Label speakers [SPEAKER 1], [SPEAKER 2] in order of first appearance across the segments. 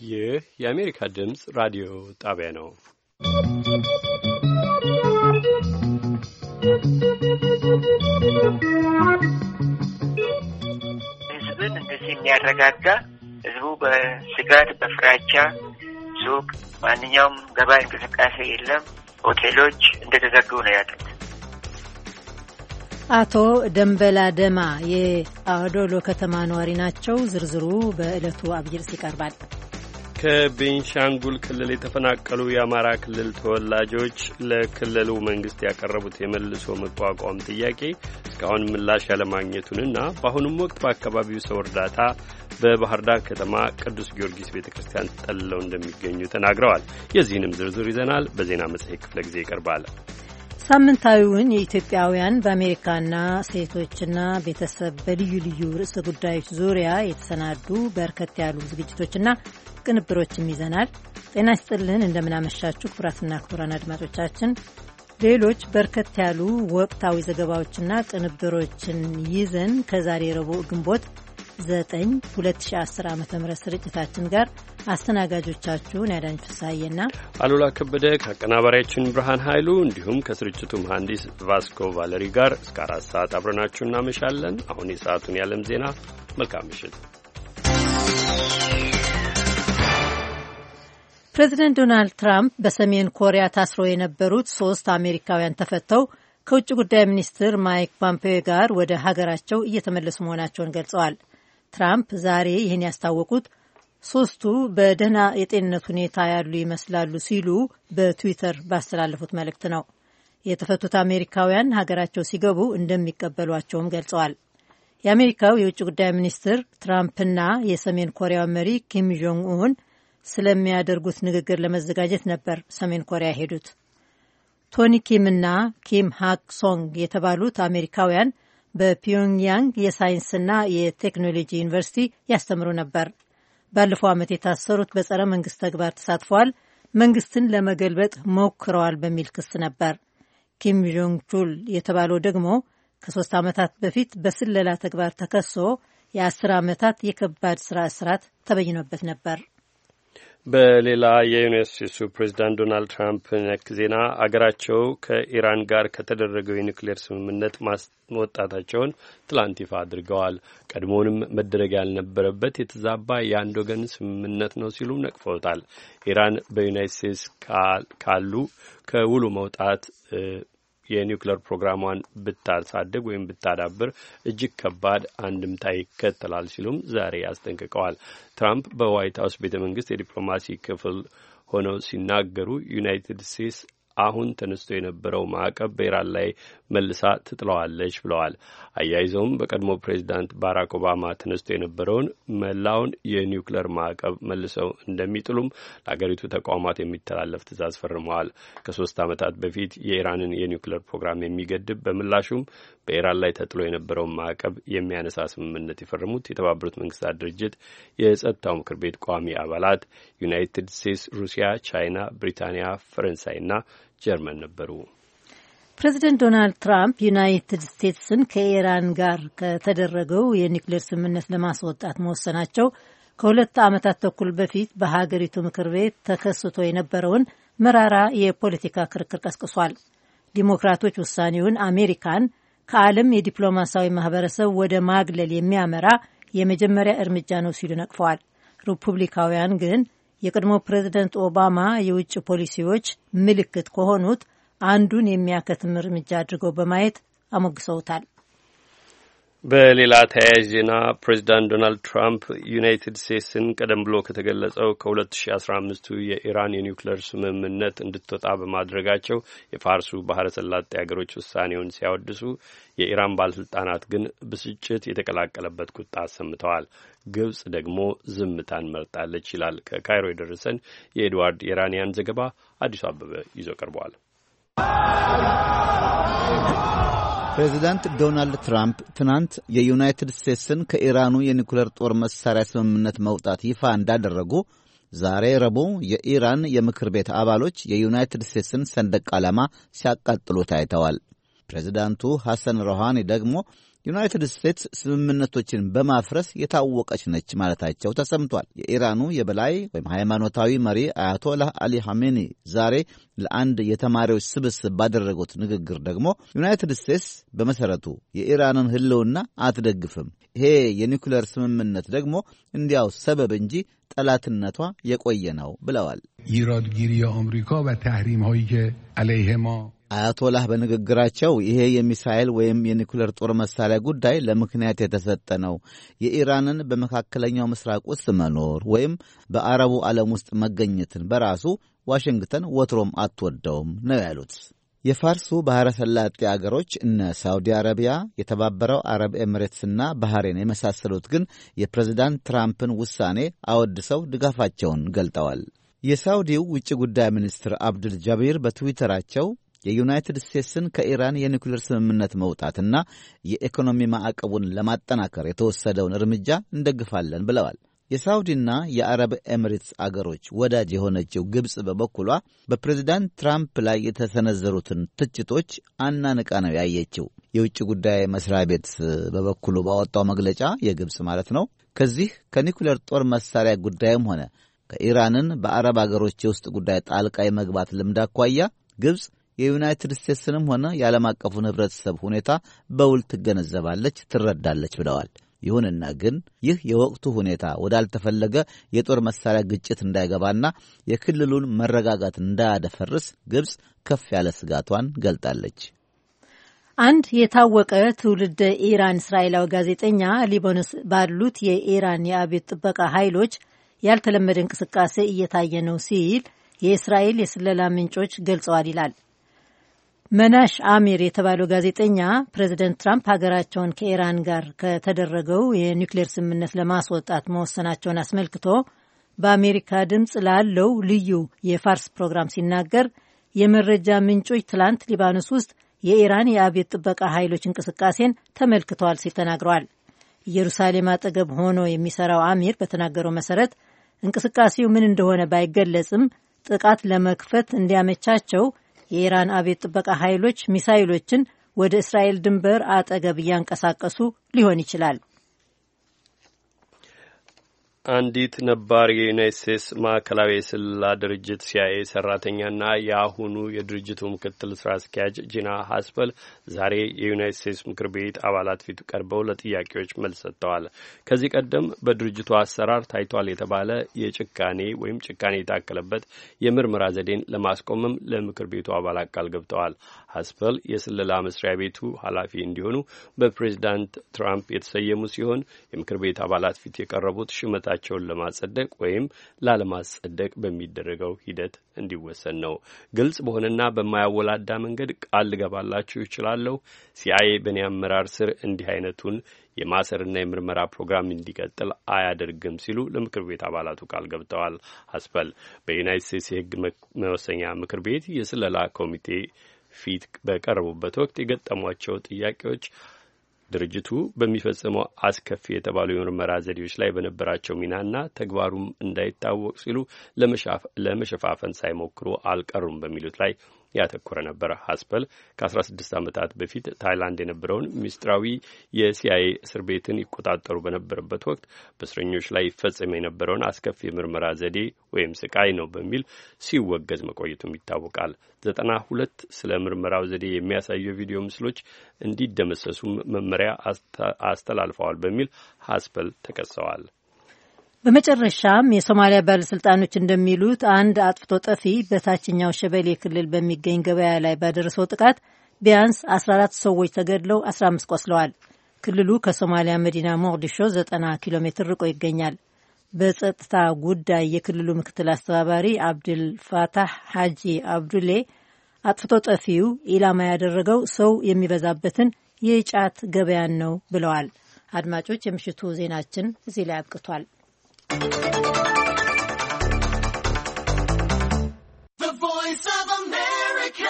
[SPEAKER 1] ይህ የአሜሪካ ድምፅ ራዲዮ ጣቢያ ነው።
[SPEAKER 2] ህዝብን እንደዚህ የሚያረጋጋ ህዝቡ በስጋት በፍራቻ ሱቅ፣ ማንኛውም ገበያ እንቅስቃሴ የለም። ሆቴሎች እንደተዘጉ ነው ያሉት።
[SPEAKER 3] አቶ ደንበላ ደማ የአዶሎ ከተማ ነዋሪ ናቸው። ዝርዝሩ በዕለቱ አብይ ርዕስ ይቀርባል።
[SPEAKER 1] ከቤንሻንጉል ክልል የተፈናቀሉ የአማራ ክልል ተወላጆች ለክልሉ መንግስት ያቀረቡት የመልሶ መቋቋም ጥያቄ እስካሁን ምላሽ ያለማግኘቱንና በአሁኑም ወቅት በአካባቢው ሰው እርዳታ በባህር ዳር ከተማ ቅዱስ ጊዮርጊስ ቤተ ክርስቲያን ተጠልለው እንደሚገኙ ተናግረዋል። የዚህንም ዝርዝር ይዘናል። በዜና መጽሔት ክፍለ ጊዜ ይቀርባል።
[SPEAKER 3] ሳምንታዊውን የኢትዮጵያውያን በአሜሪካና ሴቶችና ቤተሰብ በልዩ ልዩ ርዕሰ ጉዳዮች ዙሪያ የተሰናዱ በርከት ያሉ ዝግጅቶችና ቅንብሮችም ይዘናል። ጤና ይስጥልን፣ እንደምናመሻችሁ ክቡራትና ክቡራን አድማጮቻችን። ሌሎች በርከት ያሉ ወቅታዊ ዘገባዎችና ቅንብሮችን ይዘን ከዛሬ ረቡዕ ግንቦት 9 2010 ዓ.ም ስርጭታችን ጋር አስተናጋጆቻችሁን ያዳኝ ፍሳዬና
[SPEAKER 1] አሉላ ከበደ ከአቀናባሪያችን ብርሃን ኃይሉ እንዲሁም ከስርጭቱ መሐንዲስ ቫስኮ ቫለሪ ጋር እስከ 4 ሰዓት አብረናችሁ እናመሻለን። አሁን የሰዓቱን የዓለም ዜና። መልካም ምሽት።
[SPEAKER 3] ፕሬዚደንት ዶናልድ ትራምፕ በሰሜን ኮሪያ ታስረው የነበሩት 3 አሜሪካውያን ተፈተው ከውጭ ጉዳይ ሚኒስትር ማይክ ፖምፔዮ ጋር ወደ ሀገራቸው እየተመለሱ መሆናቸውን ገልጸዋል። ትራምፕ ዛሬ ይህን ያስታወቁት 3ቱ በደህና የጤንነት ሁኔታ ያሉ ይመስላሉ ሲሉ በትዊተር ባስተላለፉት መልእክት ነው። የተፈቱት አሜሪካውያን ሀገራቸው ሲገቡ እንደሚቀበሏቸውም ገልጸዋል። የአሜሪካው የውጭ ጉዳይ ሚኒስትር ትራምፕና የሰሜን ኮሪያው መሪ ኪም ጆንግ ኡን ስለሚያደርጉት ንግግር ለመዘጋጀት ነበር ሰሜን ኮሪያ ሄዱት። ቶኒ ኪምና ኪም ሃክ ሶንግ የተባሉት አሜሪካውያን በፒዮንግያንግ የሳይንስና የቴክኖሎጂ ዩኒቨርሲቲ ያስተምሩ ነበር። ባለፈው ዓመት የታሰሩት በጸረ መንግስት ተግባር ተሳትፈዋል፣ መንግስትን ለመገልበጥ ሞክረዋል በሚል ክስ ነበር። ኪም ጆንግ ቹል የተባለው ደግሞ ከ3 ዓመታት በፊት በስለላ ተግባር ተከሶ የ10 ዓመታት የከባድ ስራ እስራት ተበይኖበት ነበር።
[SPEAKER 1] በሌላ የዩናይትድ ስቴትሱ ፕሬዚዳንት ዶናልድ ትራምፕ ነክ ዜና አገራቸው ከኢራን ጋር ከተደረገው የኒውክሌር ስምምነት መውጣታቸውን ትላንት ይፋ አድርገዋል። ቀድሞውንም መደረግ ያልነበረበት የተዛባ የአንድ ወገን ስምምነት ነው ሲሉም ነቅፈውታል። ኢራን በዩናይትድ ስቴትስ ካሉ ከውሉ መውጣት የኒውክሌር ፕሮግራሟን ብታሳድግ ወይም ብታዳብር እጅግ ከባድ አንድምታ ይከተላል ሲሉም ዛሬ አስጠንቅቀዋል። ትራምፕ በዋይት ሀውስ ቤተ መንግስት የዲፕሎማሲ ክፍል ሆነው ሲናገሩ ዩናይትድ ስቴትስ አሁን ተነስቶ የነበረው ማዕቀብ በኢራን ላይ መልሳ ትጥለዋለች ብለዋል። አያይዘውም በቀድሞ ፕሬዚዳንት ባራክ ኦባማ ተነስቶ የነበረውን መላውን የኒውክሌር ማዕቀብ መልሰው እንደሚጥሉም ለአገሪቱ ተቋማት የሚተላለፍ ትዕዛዝ ፈርመዋል። ከ3 ዓመታት በፊት የኢራንን የኒውክሌር ፕሮግራም የሚገድብ በምላሹም በኢራን ላይ ተጥሎ የነበረውን ማዕቀብ የሚያነሳ ስምምነት የፈረሙት የተባበሩት መንግስታት ድርጅት የጸጥታው ምክር ቤት ቋሚ አባላት ዩናይትድ ስቴትስ፣ ሩሲያ፣ ቻይና፣ ብሪታንያ፣ ፈረንሳይና ጀርመን ነበሩ።
[SPEAKER 3] ፕሬዚደንት ዶናልድ ትራምፕ ዩናይትድ ስቴትስን ከኢራን ጋር ከተደረገው የኒውክሌር ስምምነት ለማስወጣት መወሰናቸው ከ2 ዓመታት ተኩል በፊት በሀገሪቱ ምክር ቤት ተከስቶ የነበረውን መራራ የፖለቲካ ክርክር ቀስቅሷል። ዲሞክራቶች ውሳኔውን አሜሪካን ከዓለም የዲፕሎማሲያዊ ማህበረሰብ ወደ ማግለል የሚያመራ የመጀመሪያ እርምጃ ነው ሲሉ ነቅፈዋል። ሪፑብሊካውያን ግን የቀድሞ ፕሬዚደንት ኦባማ የውጭ ፖሊሲዎች ምልክት ከሆኑት አንዱን የሚያከትም እርምጃ አድርገው በማየት አሞግሰውታል።
[SPEAKER 1] በሌላ ተያያዥ ዜና ፕሬዚዳንት ዶናልድ ትራምፕ ዩናይትድ ስቴትስን ቀደም ብሎ ከተገለጸው ከ2015 የኢራን የኒውክሌር ስምምነት እንድትወጣ በማድረጋቸው የፋርሱ ባህረ ሰላጤ ሀገሮች ውሳኔውን ሲያወድሱ፣ የኢራን ባለስልጣናት ግን ብስጭት የተቀላቀለበት ቁጣ አሰምተዋል። ግብጽ ደግሞ ዝምታን መርጣለች ይላል ከካይሮ የደረሰን የኤድዋርድ ኢራንያን ዘገባ። አዲሱ አበበ ይዞ ቀርበዋል።
[SPEAKER 4] ፕሬዚዳንት ዶናልድ ትራምፕ ትናንት የዩናይትድ ስቴትስን ከኢራኑ የኒኩሌር ጦር መሳሪያ ስምምነት መውጣት ይፋ እንዳደረጉ ዛሬ ረቡዕ የኢራን የምክር ቤት አባሎች የዩናይትድ ስቴትስን ሰንደቅ ዓላማ ሲያቃጥሉ ታይተዋል። ፕሬዚዳንቱ ሐሰን ሮሃኒ ደግሞ ዩናይትድ ስቴትስ ስምምነቶችን በማፍረስ የታወቀች ነች ማለታቸው ተሰምቷል። የኢራኑ የበላይ ወይም ሃይማኖታዊ መሪ አያቶላህ አሊ ሐሜኒ ዛሬ ለአንድ የተማሪዎች ስብስብ ባደረጉት ንግግር ደግሞ ዩናይትድ ስቴትስ በመሰረቱ የኢራንን ሕልውና አትደግፍም፣ ይሄ የኒውክሌር ስምምነት ደግሞ እንዲያው ሰበብ እንጂ ጠላትነቷ የቆየ ነው ብለዋል።
[SPEAKER 5] ይራድጊሪ አሜሪካ በተህሪም ሆይከ አለይሂማ
[SPEAKER 4] አያቶላህ በንግግራቸው ይሄ የሚሳኤል ወይም የኒኩሌር ጦር መሳሪያ ጉዳይ ለምክንያት የተሰጠ ነው። የኢራንን በመካከለኛው ምስራቅ ውስጥ መኖር ወይም በአረቡ ዓለም ውስጥ መገኘትን በራሱ ዋሽንግተን ወትሮም አትወደውም ነው ያሉት። የፋርሱ ባሕረ ሰላጤ አገሮች እነ ሳውዲ አረቢያ፣ የተባበረው አረብ ኤሚሬትስና ባህሬን የመሳሰሉት ግን የፕሬዝዳንት ትራምፕን ውሳኔ አወድሰው ድጋፋቸውን ገልጠዋል። የሳውዲው ውጭ ጉዳይ ሚኒስትር አብዱል ጃቢር በትዊተራቸው የዩናይትድ ስቴትስን ከኢራን የኒኩሌር ስምምነት መውጣትና የኢኮኖሚ ማዕቀቡን ለማጠናከር የተወሰደውን እርምጃ እንደግፋለን ብለዋል። የሳውዲና የአረብ ኤሚሬትስ አገሮች ወዳጅ የሆነችው ግብፅ በበኩሏ በፕሬዝዳንት ትራምፕ ላይ የተሰነዘሩትን ትችቶች አናንቃ ነው ያየችው። የውጭ ጉዳይ መስሪያ ቤት በበኩሉ ባወጣው መግለጫ የግብፅ ማለት ነው ከዚህ ከኒኩሌር ጦር መሳሪያ ጉዳይም ሆነ ከኢራንን በአረብ አገሮች የውስጥ ጉዳይ ጣልቃ የመግባት ልምድ አኳያ ግብፅ የዩናይትድ ስቴትስንም ሆነ የዓለም አቀፉን ሕብረተሰብ ሁኔታ በውል ትገነዘባለች፣ ትረዳለች ብለዋል። ይሁንና ግን ይህ የወቅቱ ሁኔታ ወዳልተፈለገ የጦር መሳሪያ ግጭት እንዳይገባና የክልሉን መረጋጋት እንዳያደፈርስ ግብፅ ከፍ ያለ ስጋቷን ገልጣለች።
[SPEAKER 3] አንድ የታወቀ ትውልደ ኢራን እስራኤላዊ ጋዜጠኛ ሊባኖስ ባሉት የኢራን የአብዮት ጥበቃ ኃይሎች ያልተለመደ እንቅስቃሴ እየታየ ነው ሲል የእስራኤል የስለላ ምንጮች ገልጸዋል ይላል። መናሽ አሚር የተባለው ጋዜጠኛ ፕሬዚደንት ትራምፕ ሀገራቸውን ከኢራን ጋር ከተደረገው የኒውክሌር ስምምነት ለማስወጣት መወሰናቸውን አስመልክቶ በአሜሪካ ድምፅ ላለው ልዩ የፋርስ ፕሮግራም ሲናገር የመረጃ ምንጮች ትላንት ሊባኖስ ውስጥ የኢራን የአብዮት ጥበቃ ኃይሎች እንቅስቃሴን ተመልክተዋል ሲል ተናግረዋል። ኢየሩሳሌም አጠገብ ሆኖ የሚሰራው አሚር በተናገረው መሰረት እንቅስቃሴው ምን እንደሆነ ባይገለጽም ጥቃት ለመክፈት እንዲያመቻቸው የኢራን አብዮት ጥበቃ ኃይሎች ሚሳይሎችን ወደ እስራኤል ድንበር አጠገብ እያንቀሳቀሱ ሊሆን ይችላል።
[SPEAKER 1] አንዲት ነባር የዩናይት ስቴትስ ማዕከላዊ የስለላ ድርጅት ሲአይኤ ሰራተኛና የአሁኑ የድርጅቱ ምክትል ስራ አስኪያጅ ጂና ሀስፐል ዛሬ የዩናይት ስቴትስ ምክር ቤት አባላት ፊት ቀርበው ለጥያቄዎች መልስ ሰጥተዋል። ከዚህ ቀደም በድርጅቱ አሰራር ታይቷል የተባለ የጭካኔ ወይም ጭካኔ የታከለበት የምርመራ ዘዴን ለማስቆምም ለምክር ቤቱ አባላት ቃል ገብተዋል። ሀስፐል የስለላ መስሪያ ቤቱ ኃላፊ እንዲሆኑ በፕሬዚዳንት ትራምፕ የተሰየሙ ሲሆን የምክር ቤት አባላት ፊት የቀረቡት ሹመታቸውን ለማጸደቅ ወይም ላለማጸደቅ በሚደረገው ሂደት እንዲወሰን ነው። ግልጽ በሆነና በማያወላዳ መንገድ ቃል ልገባላችሁ ይችላለሁ፣ ሲአይኤ በእኔ አመራር ስር እንዲህ አይነቱን የማሰርና የምርመራ ፕሮግራም እንዲቀጥል አያደርግም ሲሉ ለምክር ቤት አባላቱ ቃል ገብተዋል። ሀስፐል በዩናይትድ ስቴትስ የሕግ መወሰኛ ምክር ቤት የስለላ ኮሚቴ ፊት በቀረቡበት ወቅት የገጠሟቸው ጥያቄዎች ድርጅቱ በሚፈጽመው አስከፊ የተባሉ የምርመራ ዘዴዎች ላይ በነበራቸው ሚናና ተግባሩም እንዳይታወቅ ሲሉ ለመሸፋፈን ሳይሞክሩ አልቀሩም በሚሉት ላይ ያተኮረ ነበር። ሀስፐል ከ16 ዓመታት በፊት ታይላንድ የነበረውን ሚስጥራዊ የሲአይኤ እስር ቤትን ይቆጣጠሩ በነበረበት ወቅት በእስረኞች ላይ ይፈጸም የነበረውን አስከፊ የምርመራ ዘዴ ወይም ስቃይ ነው በሚል ሲወገዝ መቆየቱም ይታወቃል። 92 ስለ ምርመራው ዘዴ የሚያሳዩ ቪዲዮ ምስሎች እንዲደመሰሱም መመሪያ አስተላልፈዋል በሚል ሀስፐል ተከሰዋል።
[SPEAKER 3] በመጨረሻም የሶማሊያ ባለስልጣኖች እንደሚሉት አንድ አጥፍቶ ጠፊ በታችኛው ሸበሌ ክልል በሚገኝ ገበያ ላይ ባደረሰው ጥቃት ቢያንስ 14 ሰዎች ተገድለው 15 ቆስለዋል። ክልሉ ከሶማሊያ መዲና ሞቃዲሾ 90 ኪሎ ሜትር ርቆ ይገኛል። በጸጥታ ጉዳይ የክልሉ ምክትል አስተባባሪ አብዱል ፋታህ ሐጂ አብዱሌ አጥፍቶ ጠፊው ኢላማ ያደረገው ሰው የሚበዛበትን የጫት ገበያን ነው ብለዋል። አድማጮች፣ የምሽቱ ዜናችን እዚህ ላይ አብቅቷል።
[SPEAKER 6] The Voice of America.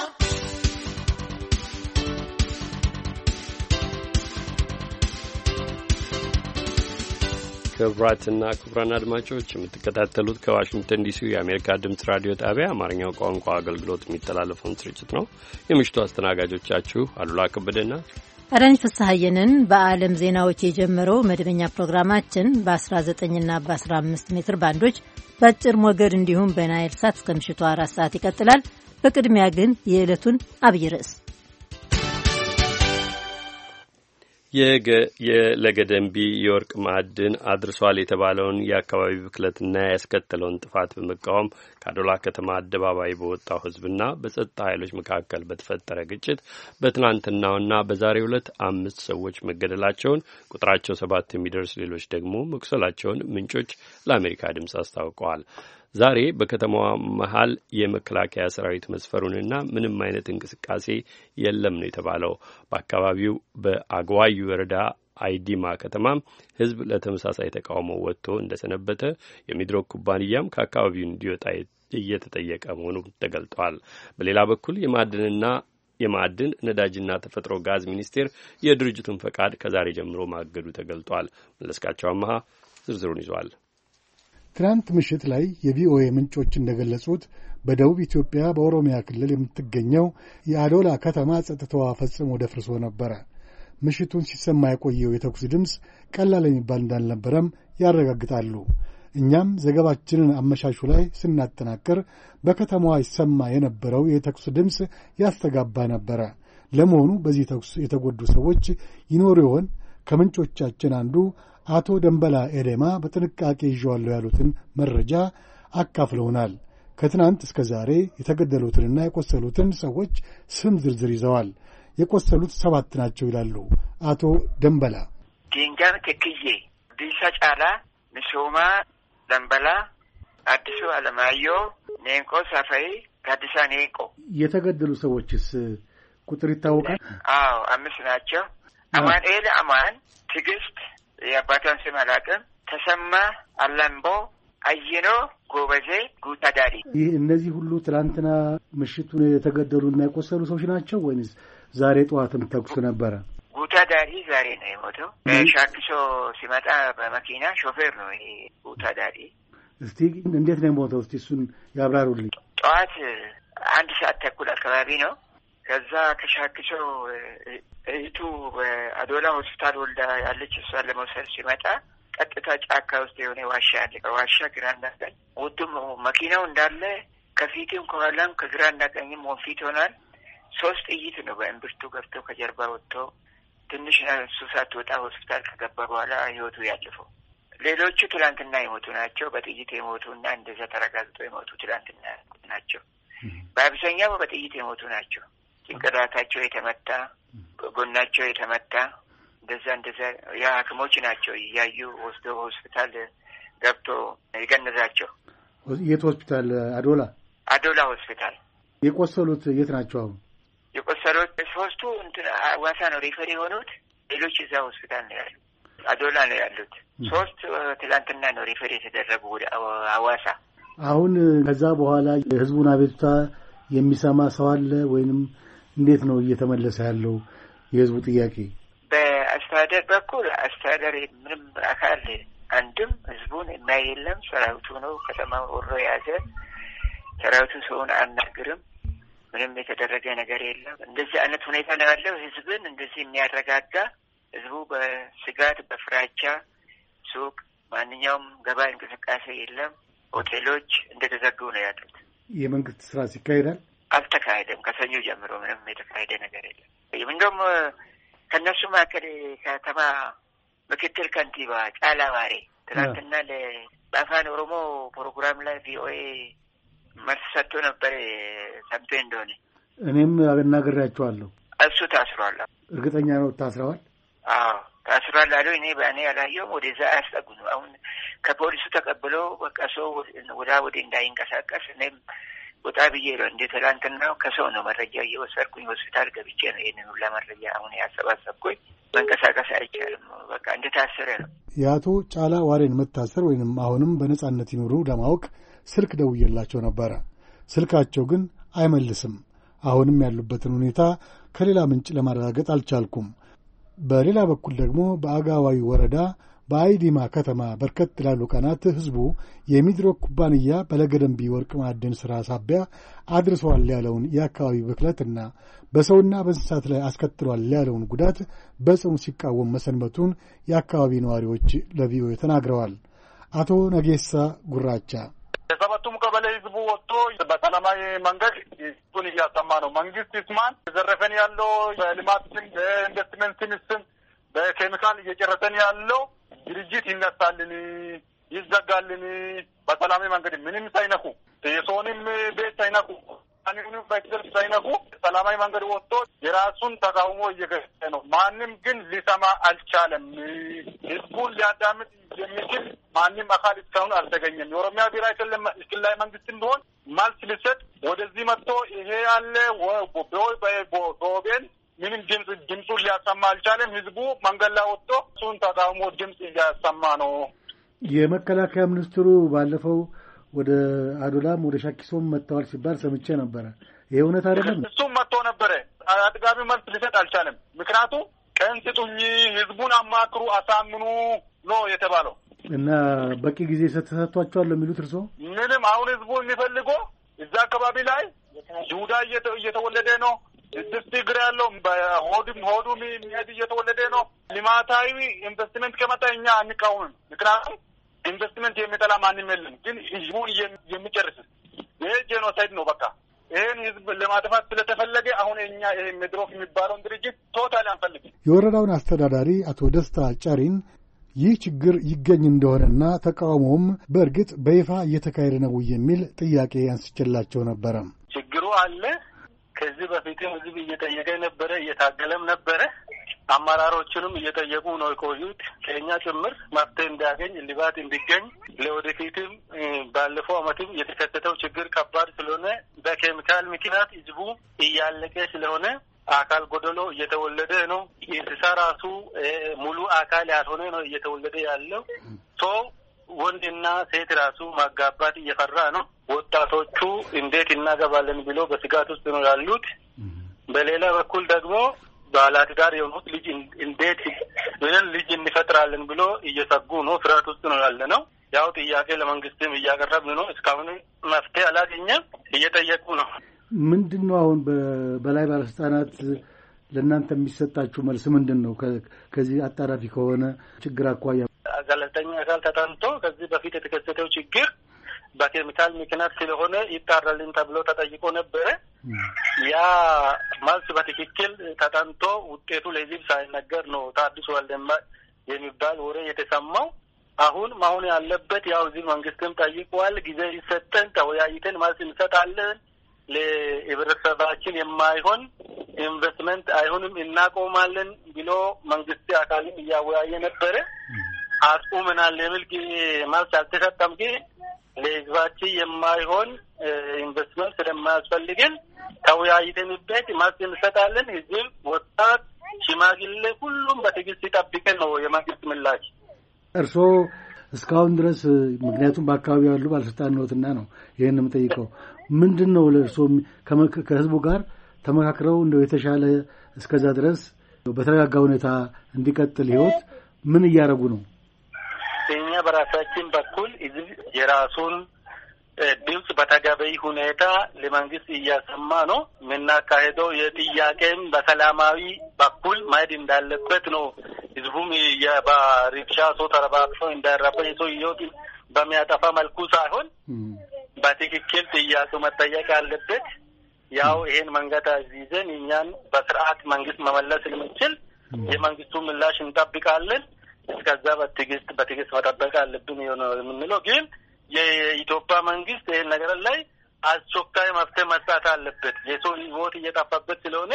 [SPEAKER 1] ክቡራትና ክቡራን አድማጮች የምትከታተሉት ከዋሽንግተን ዲሲ የአሜሪካ ድምጽ ራዲዮ ጣቢያ አማርኛው ቋንቋ አገልግሎት የሚተላለፈውን ስርጭት ነው። የምሽቱ አስተናጋጆቻችሁ አሉላ ከበደና
[SPEAKER 3] አዳነች ፍስሐየንን በዓለም ዜናዎች የጀመረው መደበኛ ፕሮግራማችን በ19ና በ15 ሜትር ባንዶች በአጭር ሞገድ እንዲሁም በናይል ሳት እስከ ምሽቱ 4 ሰዓት ይቀጥላል። በቅድሚያ ግን የዕለቱን አብይ ርዕስ
[SPEAKER 1] የለገደንቢ የወርቅ ማዕድን አድርሷል የተባለውን የአካባቢ ብክለትና ያስከተለውን ጥፋት በመቃወም ከአዶላ ከተማ አደባባይ በወጣው ሕዝብና በጸጥታ ኃይሎች መካከል በተፈጠረ ግጭት በትናንትናውና በዛሬው ዕለት 5 ሰዎች መገደላቸውን ቁጥራቸው 7 የሚደርስ ሌሎች ደግሞ መቁሰላቸውን ምንጮች ለአሜሪካ ድምፅ አስታውቀዋል። ዛሬ በከተማዋ መሀል የመከላከያ ሰራዊት መስፈሩንና ምንም አይነት እንቅስቃሴ የለም ነው የተባለው። በአካባቢው በአግዋዩ ወረዳ አይዲማ ከተማም ህዝብ ለተመሳሳይ ተቃውሞ ወጥቶ እንደሰነበተ የሚድሮክ ኩባንያም ከአካባቢው እንዲወጣ እየተጠየቀ መሆኑ ተገልጧል። በሌላ በኩል የማዕድን ነዳጅና ተፈጥሮ ጋዝ ሚኒስቴር የድርጅቱን ፈቃድ ከዛሬ ጀምሮ ማገዱ ተገልጧል። መለስካቸው አማሃ ዝርዝሩን ይዟል።
[SPEAKER 7] ትናንት ምሽት ላይ የቪኦኤ ምንጮች እንደገለጹት በደቡብ ኢትዮጵያ በኦሮሚያ ክልል የምትገኘው የአዶላ ከተማ ጸጥታዋ ፈጽሞ ደፍርሶ ነበረ። ምሽቱን ሲሰማ የቆየው የተኩስ ድምፅ ቀላል የሚባል እንዳልነበረም ያረጋግጣሉ። እኛም ዘገባችንን አመሻሹ ላይ ስናጠናቅር በከተማዋ ይሰማ የነበረው የተኩስ ድምፅ ያስተጋባ ነበረ። ለመሆኑ በዚህ ተኩስ የተጎዱ ሰዎች ይኖሩ ይሆን? ከምንጮቻችን አንዱ አቶ ደንበላ ኤዴማ በጥንቃቄ ይዤዋለሁ ያሉትን መረጃ አካፍለውናል። ከትናንት እስከ ዛሬ የተገደሉትንና የቆሰሉትን ሰዎች ስም ዝርዝር ይዘዋል። የቆሰሉት 7 ናቸው ይላሉ አቶ ደንበላ።
[SPEAKER 2] ዲንጋም ተክዬ፣ ዲሳ ጫላ፣ ሚሶማ ደንበላ፣ አዲሱ አለማዮ፣ ኔንቆ ሳፋይ፣ ታዲሳ ኔንቆ። የተገደሉ ሰዎችስ ቁጥር ይታወቃል?
[SPEAKER 8] አዎ 5 ናቸው። አማኑኤል አማን፣ ትዕግስት የአባቷን ስም አላውቅም፣ ተሰማ አላምቦ፣ አየኖ ጎበዜ፣ ጉታዳሪ።
[SPEAKER 7] ይህ እነዚህ ሁሉ ትላንትና ምሽቱን የተገደሉና የቆሰሉ ሰዎች ናቸው ወይስ ዛሬ ጠዋትም ተኩስ ነበረ?
[SPEAKER 2] ጉታዳሪ ዛሬ ነው የሞተው። ሻክሶ ሲመጣ በመኪና ሾፌር ነው ይሄ ጉታዳሪ።
[SPEAKER 7] እስቲ እንዴት ነው የሞተው? እስቲ እሱን ያብራሩልኝ።
[SPEAKER 2] ጠዋት 1 ሰዓት ተኩል አካባቢ ነው። ከዛ ከሻክሶ እህቱ በአዶላ ሆስፒታል ወልዳ ያለች እሷን ለመውሰድ ሲመጣ ቀጥታ ጫካ ውስጥ የሆነ ዋሻ አለ። ዋሻ ግራና ቀኝ ወጡም መኪናው እንዳለ ከፊትም ከኋላም ከግራና ቀኝም ወንፊት ሆናል። 3 ጥይት ነው በእምብርቱ ገብቶ ከጀርባ ወጥቶ ትንሽ እሱ ሳትወጣ ሆስፒታል ከገባ በኋላ ህይወቱ ያለፈው። ሌሎቹ ትላንትና የሞቱ ናቸው። በጥይት የሞቱና እንደዛ ተረጋግጦ የሞቱ ትላንትና ናቸው። በአብዛኛው በጥይት የሞቱ ናቸው። ጭንቅላታቸው የተመታ፣ ጎናቸው የተመታ እንደዛ የሐኪሞች ናቸው እያዩ ወስዶ ሆስፒታል ገብቶ የገነዛቸው።
[SPEAKER 7] የት ሆስፒታል? አዶላ
[SPEAKER 2] ሆስፒታል።
[SPEAKER 7] የቆሰሉት የት ናቸው? አሁን
[SPEAKER 2] የቆሰሉት 3ቱ አዋሳ ነው ሪፈር የሆኑት። ሌሎች እዛ ሆስፒታል ነው ያሉት፣ አዶላ ነው ያሉት። 3 ትላንትና ነው ሪፈር የተደረጉ ወደ አዋሳ።
[SPEAKER 7] አሁን ከዛ በኋላ የህዝቡን አቤቱታ የሚሰማ ሰው አለ ወይንም እንዴት ነው እየተመለሰ ያለው የህዝቡ ጥያቄ?
[SPEAKER 2] በአስተዳደር በኩል አስተዳደር ምንም አካል አንድም ህዝቡን የሚያይ የለም። ሰራዊቱ ነው ከተማው ወሮ የያዘ። ሰራዊቱ ሰውን አናግርም። ምንም የተደረገ ነገር የለም። እንደዚህ አይነት ሁኔታ ነው ያለው። ህዝብን እንደዚህ የሚያረጋጋ ህዝቡ በስጋት በፍራቻ ሱቅ፣ ማንኛውም ገበያ እንቅስቃሴ የለም። ሆቴሎች እንደተዘጉ ነው ያሉት።
[SPEAKER 7] የመንግስት ስራ ሲካሄዳል
[SPEAKER 2] አልተካሄደም። ከሰኞ ጀምሮ ምንም የተካሄደ ነገር የለም። እንደውም ከነሱ መካከል ከተማ ምክትል ከንቲባ ጫላ ዋሬ ትናንትና በአፋን ኦሮሞ ፕሮግራም ላይ ቪኦኤ መልስ ሰጥቶ ነበር። ሰምቶ እንደሆነ
[SPEAKER 7] እኔም አናግሬያቸዋለሁ።
[SPEAKER 2] እሱ ታስሯል።
[SPEAKER 7] እርግጠኛ ነው ታስረዋል?
[SPEAKER 2] አዎ ታስሯል አሉ። እኔ በእኔ ያላየውም ወደዛ አያስጠጉ ነው። አሁን ከፖሊሱ ተቀብሎ በቃ ሰው ወደ እንዳይንቀሳቀስ እኔም ወጣ ብዬ ነው። እንደ ትላንትናው ከሰው ነው መረጃ እየወሰድኩኝ ሆስፒታል ገብቼ ነው ይህንን ሁላ መረጃ አሁን ያሰባሰብኩኝ። መንቀሳቀስ አይቻልም። በቃ እንደታሰረ ነው።
[SPEAKER 7] የአቶ ጫላ ዋሬን መታሰር ወይንም አሁንም በነጻነት ይኑሩ ለማወቅ ስልክ ደውዬላቸው ነበረ። ስልካቸው ግን አይመልስም። አሁንም ያሉበትን ሁኔታ ከሌላ ምንጭ ለማረጋገጥ አልቻልኩም። በሌላ በኩል ደግሞ በአጋዋዊ ወረዳ በአይዲማ ከተማ በርከት ላሉ ቀናት ህዝቡ የሚድሮክ ኩባንያ በለገደምቢ ወርቅ ማዕድን ሥራ ሳቢያ አድርሷል ያለውን የአካባቢ ብክለትና በሰውና በእንስሳት ላይ አስከትሏል ያለውን ጉዳት በጽኑ ሲቃወም መሰንበቱን የአካባቢ ነዋሪዎች ለቪኦኤ ተናግረዋል። አቶ ነጌሳ ጉራቻ
[SPEAKER 9] የሰበቱም ቀበሌ ህዝቡ ወጥቶ በሰላማዊ መንገድ ህዝቡን እያሰማ ነው። መንግስት ይስማን፣ ዘረፈን ያለው በልማት ስም በኢንቨስትመንት ስም በኬሚካል እየጨረሰን ያለው ድርጅት ይነሳልን፣ ይዘጋልን፣ በሰላማዊ መንገድ ምንም ሳይነኩ የሰውንም ቤት ሳይነኩ አንንም ባይተር ሳይነኩ ሰላማዊ መንገድ ወጥቶ የራሱን ተቃውሞ እየገለጸ ነው። ማንም ግን ሊሰማ አልቻለም። ህዝቡን ሊያዳምጥ የሚችል ማንም አካል እስካሁን አልተገኘም። የኦሮሚያ ብሔራዊ ክልላዊ መንግስት እንደሆን መልስ ሊሰጥ ወደዚህ መጥቶ ይሄ ያለ በኦቤን ምንም ድምፁን ሊያሰማ አልቻለም። ህዝቡ መንገድ ላይ ወጥቶ እሱን ተቃውሞ ድምፅ እያሰማ ነው።
[SPEAKER 7] የመከላከያ ሚኒስትሩ ባለፈው ወደ አዶላም ወደ ሻኪሶም መጥተዋል ሲባል ሰምቼ ነበረ። ይሄ እውነት አይደለም?
[SPEAKER 9] እሱም መጥቶ ነበረ። አጥጋቢ መልስ ሊሰጥ አልቻለም። ምክንያቱም ቀን ስጡኝ፣ ህዝቡን አማክሩ፣ አሳምኑ ነው የተባለው
[SPEAKER 7] እና በቂ ጊዜ ተሰጥቷቸዋል የሚሉት እርሶ?
[SPEAKER 9] ምንም አሁን ህዝቡ የሚፈልገው እዛ አካባቢ ላይ ይሁዳ እየተወለደ ነው። ስድስት እግር ያለው ሆዱ የሚሄድ እየተወለደ ነው። ልማታዊ ኢንቨስትመንት ከመጣ እኛ አንቃወምም። ምክንያቱም ኢንቨስትመንት የሚጠላ ማንም የለም። ግን ህዝቡን የሚጨርስ ይሄ ጄኖሳይድ ነው። በቃ ይሄን ህዝብ ለማጥፋት ስለተፈለገ አሁን እኛ ይሄ ሚድሮክ የሚባለውን ድርጅት ቶታሊ አንፈልግም።
[SPEAKER 7] የወረዳውን አስተዳዳሪ አቶ ደስታ ጫሪን ይህ ችግር ይገኝ እንደሆነና ተቃውሞውም በእርግጥ በይፋ እየተካሄደ ነው የሚል ጥያቄ አንስቼላቸው ነበረ።
[SPEAKER 10] ችግሩ አለ። ከዚህ በፊትም ህዝብ እየጠየቀ ነበረ፣ እየታገለም ነበረ። አመራሮችንም እየጠየቁ ነው የቆዩት። ከኛ ጭምር መፍትሄ እንዲያገኝ ልባት እንዲገኝ ለወደፊትም ባለፈው ዓመትም የተከሰተው ችግር ከባድ ስለሆነ በኬሚካል ምክንያት ህዝቡ እያለቀ ስለሆነ አካል ጎደሎ እየተወለደ ነው። እንስሳ ራሱ ሙሉ አካል ያልሆነ ነው እየተወለደ ያለው። ወንድና ሴት ራሱ ማጋባት እየፈራ ነው። ወጣቶቹ እንዴት እናገባለን ብሎ በስጋት ውስጥ ነው ያሉት። በሌላ በኩል ደግሞ ባለትዳር የሆኑት እንዴት ብለን ልጅ እንፈጥራለን ብሎ እየሰጉ ነው። ፍርሃት ውስጥ ነው ያለ ነው። ያው ጥያቄ ለመንግስትም እያቀረብን ነው። እስካሁን መፍትሄ አላገኘም። እየጠየቁ ነው።
[SPEAKER 7] ምንድን ነው አሁን በላይ ባለስልጣናት ለእናንተ የሚሰጣችሁ መልስ ምንድን ነው? ከዚህ አጣራፊ ከሆነ ችግር አኳያ
[SPEAKER 10] ገለልተኛ አካል ተጠንቶ ከዚህ በፊት የተከሰተው ችግር በኬሚካል ምክንያት ስለሆነ ይጣራልን ተብሎ ተጠይቆ ነበረ። ያ መልስ በትክክል ተጠንቶ ውጤቱ ለህዝብ ሳይነገር ነው ታድሷል የሚባል ወሬ የተሰማው። አሁን መሆን ያለበት ያው እዚህ መንግስትም ጠይቋል። ጊዜ ይሰጠን፣ ተወያይተን መልስ እንሰጣለን። ለህብረተሰባችን የማይሆን ኢንቨስትመንት አይሆንም እናቆማለን ብሎ መንግስት አካልም እያወያየ ነበረ። አቁመናል የሚል መልስ አልተሰጠም። ግን ለህዝባችን የማይሆን ኢንቨስትመንት ስለማያስፈልግን ተወያይተንበት መልስ እንሰጣለን። ህዝብ፣ ወጣት፣ ሽማግሌ ሁሉም በትዕግስት ይጠብቀን ነው የመንግስት ምላሽ።
[SPEAKER 7] እርስዎ እስካሁን ድረስ ምክንያቱም በአካባቢው ያሉ ባለስልጣን ነዎትና ነው ይሄን የምጠይቀው፣ ምንድን ነው ለእርስዎ ከህዝቡ ጋር ተመካክረው እንደው የተሻለ እስከዛ ድረስ በተረጋጋ ሁኔታ እንዲቀጥል ህይወት ምን እያደረጉ ነው?
[SPEAKER 10] እኛ በራሳችን በኩል ህዝብ የራሱን ድምጽ በተገቢ ሁኔታ ለመንግስት እያሰማ ነው። የምናካሄደው የጥያቄም በሰላማዊ በኩል ማሄድ እንዳለበት ነው። ህዝቡም በሪክሻ ሰው ተረባብቶ እንዳይረበሽ ሰው ህይወት በሚያጠፋ መልኩ ሳይሆን በትክክል ጥያቄው መጠየቅ አለበት። ያው ይሄን መንገድ ይዘን እኛን በስርዓት መንግስት መመለስ ስለምንችል የመንግስቱ ምላሽ እንጠብቃለን። እስከዛ በትዕግስት መጠበቅ አለብን የምንለው ግን የኢትዮጵያ መንግስት ይሄን ነገር ላይ አስቸኳይ መፍትሄ መስጠት አለበት። የሰው ህይወት እየጠፋበት ስለሆነ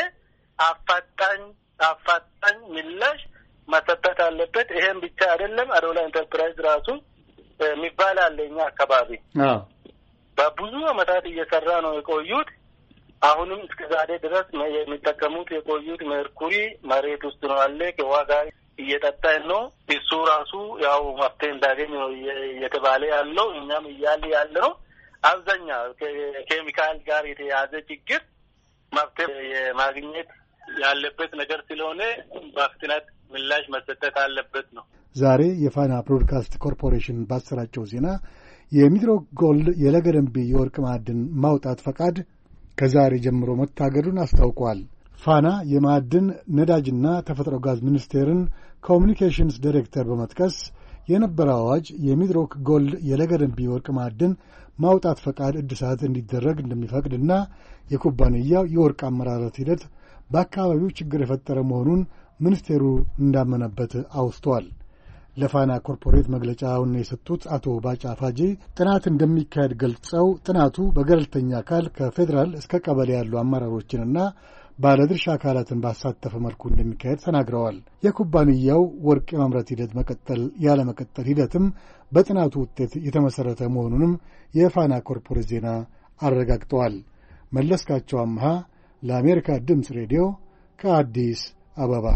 [SPEAKER 10] አፋጣኝ ምላሽ መሰጠት አለበት። ይሄን ብቻ አይደለም። አዶላ ኢንተርፕራይዝ ራሱ የሚባል አለ እኛ አካባቢ በብዙ አመታት እየሰራ ነው የቆዩት። አሁንም እስከ ዛሬ ድረስ የሚጠቀሙት የቆዩት ሜርኩሪ መሬት ውስጥ ነው አለ። ከዋጋ እየጠጣን ነው። እሱ ራሱ ያው መፍትሄ እንዳገኝ ነው እየተባለ ያለው። እኛም እያለ ያለ ነው። አብዛኛው ከኬሚካል ጋር የተያዘ ችግር መፍትሄ የማግኘት ያለበት ነገር ስለሆነ በፍጥነት ምላሽ መሰጠት አለበት ነው።
[SPEAKER 7] ዛሬ የፋና ብሮድካስት ኮርፖሬሽን ባሰራጨው ዜና የሚድሮክ ጎልድ የለገደንቢ የወርቅ ማዕድን ማውጣት ፈቃድ ከዛሬ ጀምሮ መታገዱን አስታውቋል። ፋና የማዕድን ነዳጅና ተፈጥሮ ጋዝ ሚኒስቴርን ኮሚኒኬሽንስ ዳይሬክተር በመጥቀስ የነበረው አዋጅ የሚድሮክ ጎልድ የለገደንቢ የወርቅ ማዕድን ማውጣት ፈቃድ እድሳት እንዲደረግ እንደሚፈቅድና የኩባንያው የወርቅ አመራረት ሂደት በአካባቢው ችግር የፈጠረ መሆኑን ሚኒስቴሩ እንዳመነበት አውስቷል። ለፋና ኮርፖሬት መግለጫውን የሰጡት አቶ ባጫ ፋጂ ጥናት እንደሚካሄድ ገልጸው ጥናቱ በገለልተኛ አካል ከፌዴራል እስከ ቀበሌ ያሉ አመራሮችንና ባለድርሻ አካላትን ባሳተፈ መልኩ እንደሚካሄድ ተናግረዋል። የኩባንያው ወርቅ የማምረት ሂደት መቀጠል ያለመቀጠል ሂደትም በጥናቱ ውጤት የተመሠረተ መሆኑንም የፋና ኮርፖሬት ዜና አረጋግጠዋል። መለስካቸው አምሃ ለአሜሪካ ድምፅ ሬዲዮ ከአዲስ አበባ።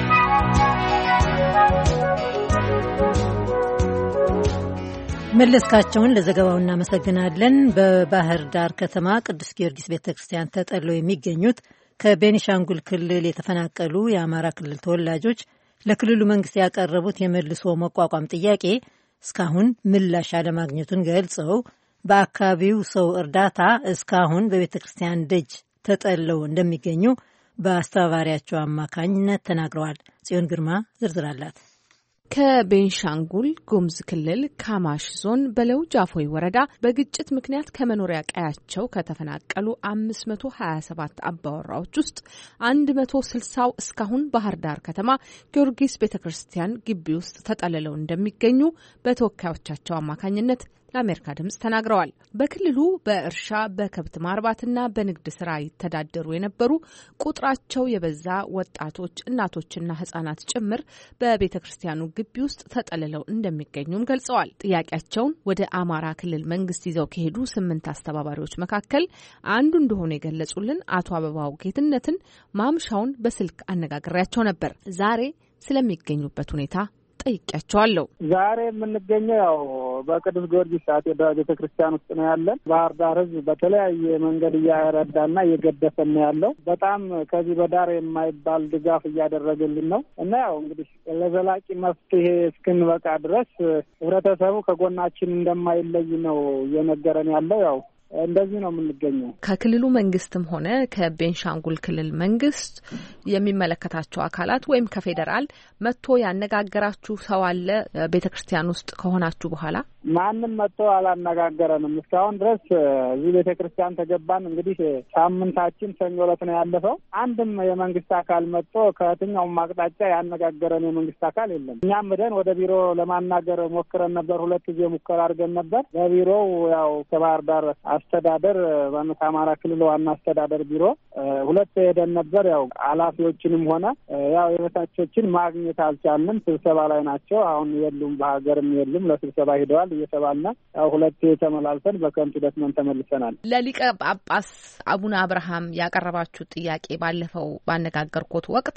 [SPEAKER 3] መለስካቸውን ለዘገባው እናመሰግናለን። በባህር ዳር ከተማ ቅዱስ ጊዮርጊስ ቤተክርስቲያን ተጠልለው የሚገኙት ከቤኒሻንጉል ክልል የተፈናቀሉ የአማራ ክልል ተወላጆች ለክልሉ መንግስት ያቀረቡት የመልሶ መቋቋም ጥያቄ እስካሁን ምላሽ አለማግኘቱን ገልጸው በአካባቢው ሰው እርዳታ እስካሁን በቤተክርስቲያን ደጅ ተጠልለው እንደሚገኙ በአስተባባሪያቸው አማካኝነት ተናግረዋል። ጽዮን ግርማ ዝርዝር አላት።
[SPEAKER 11] ከቤንሻንጉል ጉሙዝ ክልል ካማሽ ዞን በለው ጃፎይ ወረዳ በግጭት ምክንያት ከመኖሪያ ቀያቸው ከተፈናቀሉ 527 አባወራዎች ውስጥ 160ው እስካሁን ባህር ዳር ከተማ ጊዮርጊስ ቤተክርስቲያን ግቢ ውስጥ ተጠልለው እንደሚገኙ በተወካዮቻቸው አማካኝነት ለአሜሪካ ድምጽ ተናግረዋል። በክልሉ በእርሻ በከብት ማርባትና በንግድ ስራ ይተዳደሩ የነበሩ ቁጥራቸው የበዛ ወጣቶች፣ እናቶችና ህጻናት ጭምር በቤተክርስቲያኑ ግቢ ውስጥ ተጠልለው እንደሚገኙም ገልጸዋል። ጥያቄያቸውን ወደ አማራ ክልል መንግስት ይዘው ከሄዱ 8 አስተባባሪዎች መካከል አንዱ እንደሆነ የገለጹልን አቶ አበባው ጌትነትን ማምሻውን በስልክ አነጋግሬያቸው ነበር። ዛሬ ስለሚገኙበት ሁኔታ ጠይቄያቸዋለሁ።
[SPEAKER 12] ዛሬ የምንገኘው ያው በቅዱስ ጊዮርጊስ ካቴድራል ቤተክርስቲያን ውስጥ ነው ያለን። ባህር ዳር ህዝብ በተለያየ መንገድ እያረዳና እየገደፈን ነው ያለው። በጣም ከዚህ በዳር የማይባል ድጋፍ እያደረገልን ነው እና ያው እንግዲህ ለዘላቂ መፍትሄ እስክንበቃ ድረስ ህብረተሰቡ ከጎናችን እንደማይለይ ነው እየነገረን ያለው። ያው እንደዚህ ነው የምንገኘው።
[SPEAKER 11] ከክልሉ መንግስትም ሆነ ከቤንሻንጉል ክልል መንግስት የሚመለከታቸው አካላት ወይም ከፌዴራል መጥቶ ያነጋገራችሁ ሰው አለ? ቤተክርስቲያን ውስጥ ከሆናችሁ በኋላ
[SPEAKER 12] ማንም መጥቶ አላነጋገረንም እስካሁን ድረስ። እዚህ ቤተክርስቲያን ተገባን እንግዲህ ሳምንታችን ሰኞ ዕለት ነው ያለፈው። አንድም የመንግስት አካል መጥቶ ከየትኛውም አቅጣጫ ያነጋገረን የመንግስት አካል የለም። እኛም ሄደን ወደ ቢሮ ለማናገር ሞክረን ነበር። 2 ጊዜ ሙከራ አድርገን ነበር። በቢሮው ያው ከባህር ዳር አስተዳደር በአማራ ክልል ዋና አስተዳደር ቢሮ 2 ሄደን ነበር። ያው ኃላፊዎችንም ሆነ ያው የበታቾችን ማግኘት አልቻልንም። ስብሰባ ላይ ናቸው። አሁን የሉም፣ በሀገርም የሉም። ለስብሰባ ሄደዋል እየተባልና ያው 2 ተመላልሰን በከንቱ ደክመን ተመልሰናል።
[SPEAKER 11] ለሊቀ ጳጳስ አቡነ አብርሃም ያቀረባችሁ ጥያቄ ባለፈው ባነጋገርኩት ወቅት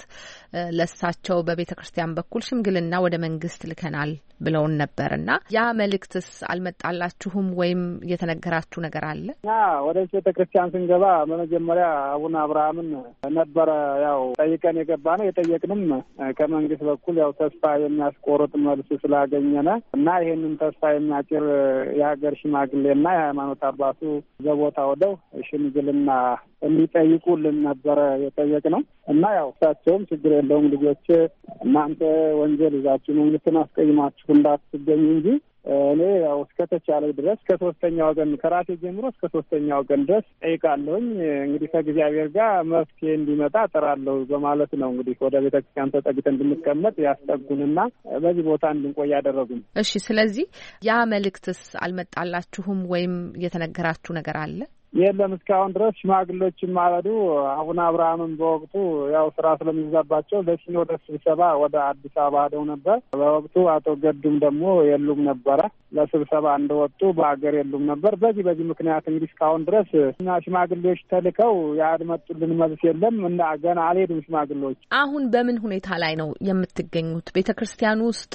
[SPEAKER 11] ለሳቸው በቤተክርስቲያን በኩል ሽምግልና ወደ መንግስት ልከናል ብለውን ነበርና ያ መልእክትስ አልመጣላችሁም ወይም የተነገራችሁ ነገር አለ?
[SPEAKER 12] ወደ ቤተክርስቲያን ስንገባ በመጀመሪያ አቡነ አብርሃምን ነበረ ያው ጠይቀን የገባ ነው። የጠየቅንም ከመንግስት በኩል ያው ተስፋ የሚያስቆርጥ መልስ ስላገኘነ እና ይሄንን ተስፋ የሚያጭር የሀገር ሽማግሌና የሃይማኖት አባቱ በቦታ ወደው ሽምግልና እንዲጠይቁልን ነበረ የጠየቅነው እና ያው እሳቸውም ችግር የለውም ልጆች እናንተ ወንጀል ይዛችሁ መንግስትን አስቀይማችሁ እንዳትገኙ እንጂ እኔ ያው እስከተቻለ ድረስ ከ3ኛ ወገን ከራሴ ጀምሮ እስከ 3ኛ ወገን ድረስ ጠይቃለሁኝ። እንግዲህ ከእግዚአብሔር ጋር መፍትሄ እንዲመጣ ጥራለሁ በማለት ነው እንግዲህ ወደ ቤተክርስቲያን ተጠግተን እንድንቀመጥ ያስጠጉንና በዚህ ቦታ እንድንቆይ ያደረጉን።
[SPEAKER 11] እሺ፣ ስለዚህ ያ መልእክትስ አልመጣላችሁም ወይም የተነገራችሁ ነገር አለ?
[SPEAKER 12] የለም እስካሁን ድረስ ሽማግሌዎችም ማለዱ አቡነ አብርሃምን በወቅቱ ያው ስራ ስለሚዛባቸው ለሲኖዶስ ስብሰባ ወደ አዲስ አበባ ሄደው ነበር። በወቅቱ አቶ ገዱም ደግሞ የሉም ነበረ። ለስብሰባ እንደወጡ በሀገር የሉም ነበር። በዚህ ምክንያት እንግዲህ እስካሁን ድረስ እና ሽማግሌዎች ተልከው ያድመጡልን መልስ የለም እና ገና አልሄዱም ሽማግሌዎች።
[SPEAKER 11] አሁን በምን ሁኔታ ላይ ነው የምትገኙት? ቤተክርስቲያን ውስጥ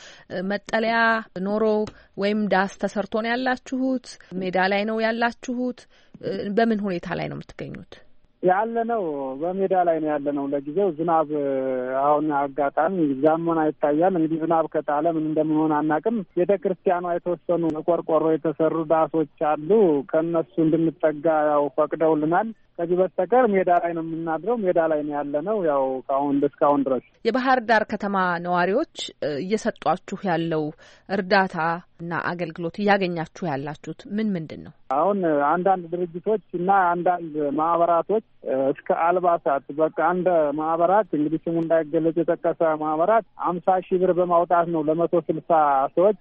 [SPEAKER 11] መጠለያ ኖሮ ወይም ዳስ ተሰርቶ ነው ያላችሁት? ሜዳ ላይ ነው ያላችሁት? በምን ሁኔታ ላይ ነው የምትገኙት?
[SPEAKER 12] ያለነው በሜዳ ላይ ነው ያለነው። ለጊዜው ዝናብ አሁን አጋጣሚ ዛመና ይታያል። እንግዲህ ዝናብ ከጣለ ምን እንደምንሆን አናውቅም። ቤተክርስቲያኗ የተወሰኑ ቆርቆሮ የተሰሩ ዳሶች አሉ። ከነሱ እንድንጠጋ ያው ፈቅደውልናል። ከዚህ በስተቀር ሜዳ ላይ ነው የምናድረው። ሜዳ ላይ ነው ያለነው ያው እስካሁን ድረስ።
[SPEAKER 11] የባህር ዳር ከተማ ነዋሪዎች እየሰጧችሁ ያለው እርዳታ እና አገልግሎት እያገኛችሁ ያላችሁት ምንድን ነው?
[SPEAKER 12] አሁን አንዳንድ ድርጅቶች እና አንዳንድ ማህበራቶች እስከ አልባሳት በቃ አንድ ማህበራት እንግዲህ ስሙ እንዳይገለጽ የጠቀሰ ማህበራት 50,000 ብር በማውጣት ነው ለ160 ሰዎች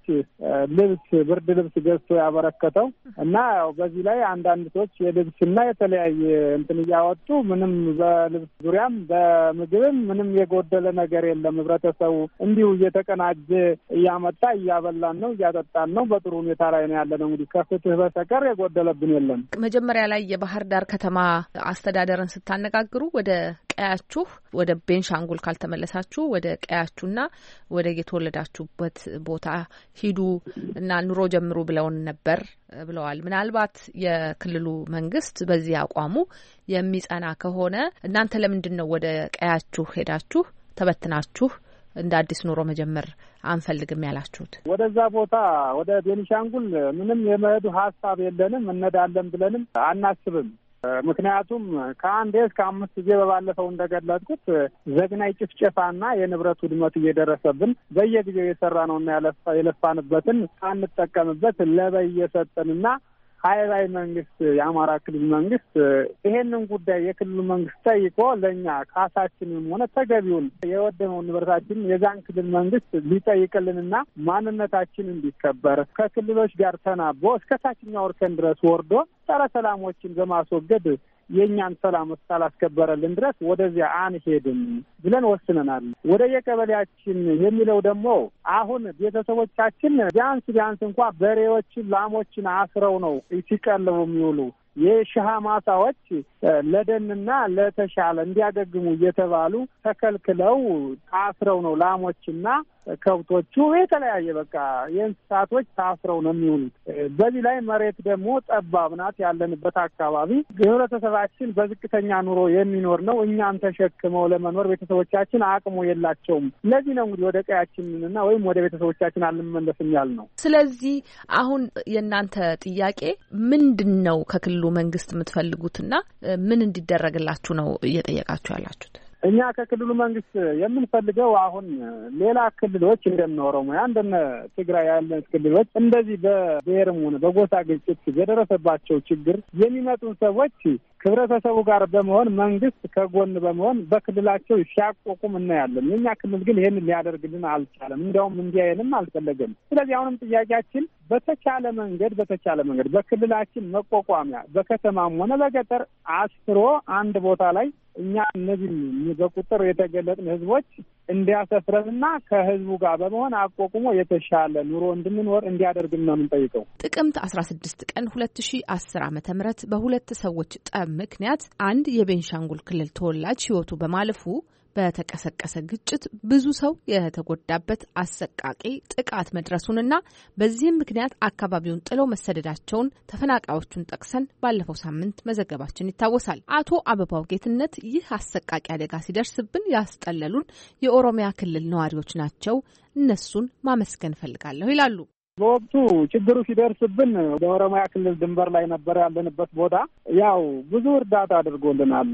[SPEAKER 12] ብርድ ልብስ ገዝቶ ያበረከተው እና ያው በዚህ ላይ አንዳንድ ሰዎች የልብስና የተለያየ እንትን እያወጡ ምንም በልብስ ዙሪያም በምግብም ምንም የጎደለ ነገር የለም። ህብረተሰቡ እንዲሁ እየተቀናጀ እያመጣ እያበላን ነው እያጠጣን ነው። በጥሩ ሁኔታ ላይ ነው ያለነው። እንግዲህ ከፍትህ በስተቀር የጎደለብን የለም። መጀመሪያ ላይ
[SPEAKER 11] የባህር ዳር ከተማ አስተዳደርን ስታነጋግሩ ወደ ቀያችሁ ወደ ቤንሻንጉል ካልተመለሳችሁ ወደ ቀያችሁና ወደ የተወለዳችሁበት ቦታ ሂዱ እና ኑሮ ጀምሩ ብለውን ነበር ብለዋል። ምናልባት የክልሉ መንግስት በዚህ አቋሙ የሚጸና ከሆነ እናንተ ለምንድን ነው ወደ ቀያችሁ ሄዳችሁ ተበትናችሁ እንደ አዲስ ኑሮ መጀመር አንፈልግም ያላችሁት?
[SPEAKER 12] ወደዛ ቦታ ወደ ቤንሻንጉል ምንም የመሄዱ ሀሳብ የለንም። እንሄዳለን ብለንም አናስብም። ምክንያቱም ከአንድ እስከ 5 ጊዜ በባለፈው እንደገለጽኩት ዘግናይ ጭፍጨፋና የንብረት ውድመት እየደረሰብን በየጊዜው የሰራ ነውና የለፋንበትን አንጠቀምበት ለበየሰጠንና ሀይባይ መንግስት የአማራ ክልል መንግስት ይሄንን ጉዳይ የክልሉ መንግስት ጠይቆ ለኛ ካሳችንም ሆነ ተገቢውን የወደመው ንብረታችን የዛን ክልል መንግስት ሊጠይቅልንና ማንነታችን እንዲከበር ከክልሎች ጋር ተናቦ እስከ ታችኛው እርከን ድረስ ወርዶ ጸረ ሰላሞችን በማስወገድ የኛን ሰላም እስካላስከበረልን ድረስ ወደዚያ አንሄድም ብለን ወስነናል። ወደ የቀበሌያችን የሚለው ደግሞ አሁን ቤተሰቦቻችን ቢያንስ እንኳን በሬዎችን ላሞችን አስረው ነው ሲቀልቡ የሚውሉ። የሽሃ ማሳዎች ለደንና ለተሻለ እንዲያገግሙ እየተባሉ ተከልክለው ታስረው ነው ላሞችና ከብቶቹ የተለያየ በቃ የእንስሳቶች ታስረው ነው የሚውሉት። በዚህ ላይ መሬት ደግሞ ጠባብ ናት። ያለንበት አካባቢ ህብረተሰባችን በዝቅተኛ ኑሮ የሚኖር ነው። እኛን ተሸክመው ለመኖር ቤተሰቦቻችን አቅሙ የላቸውም። ስለዚህ ነው እንግዲህ ወደ ቀያችንና ወይም ወደ ቤተሰቦቻችን አንመለስም ያልነው።
[SPEAKER 11] ስለዚህ አሁን የእናንተ ጥያቄ ምንድን ነው? ከክልሉ መንግስት የምትፈልጉትና ምን እንዲደረግላችሁ ነው እየጠየቃችሁ ያላችሁት?
[SPEAKER 12] እኛ ከክልሉ መንግስት የምንፈልገው አሁን ሌላ ክልሎች እንደነ ኦሮሚያ እንደነ ትግራይ ያለ ክልሎች እንደዚህ በብሔርም ሆነ በጎሳ ግጭት የደረሰባቸው ችግር የሚመጡን ሰዎች ህብረተሰቡ ጋር በመሆን መንግስት ከጎን በመሆን በክልላቸው ሲያቋቁም እናያለን። የኛ ክልል ግን ይሄን ሊያደርግልን አልቻለም። እንዲያውም እንዲያየንም አልፈለገም። ስለዚህ አሁንም ጥያቄያችን በተቻለ መንገድ በክልላችን መቋቋሚያ በከተማም ሆነ በገጠር አስፍሮ አንድ ቦታ ላይ እኛ እነዚህ በቁጥር የተገለጥን ህዝቦች እንዲያሰፍረንና ከህዝቡ ጋር በመሆን አቋቁሞ የተሻለ ኑሮ እንድንኖር እንዲያደርግን ነው የምንጠይቀው።
[SPEAKER 11] ጥቅምት 16 ቀን 2010 ዓ.ም በሁለት ሰዎች ጠብ ምክንያት አንድ የቤንሻንጉል ክልል ተወላጅ ህይወቱ በማለፉ በተቀሰቀሰ ግጭት ብዙ ሰው የተጎዳበት አሰቃቂ ጥቃት መድረሱንና በዚህም ምክንያት አካባቢውን ጥለው መሰደዳቸውን ተፈናቃዮቹን ጠቅሰን ባለፈው ሳምንት መዘገባችን ይታወሳል። አቶ አበባው ጌትነት ይህ አሰቃቂ አደጋ ሲደርስብን ያስጠለሉን የኦሮሚያ ክልል ነዋሪዎች ናቸው፣ እነሱን ማመስገን ፈልጋለሁ ይላሉ።
[SPEAKER 12] በወቅቱ ችግሩ ሲደርስብን በኦሮሚያ ክልል ድንበር ላይ ነበር ያለንበት ቦታ። ያው ብዙ እርዳታ አድርጎልናል።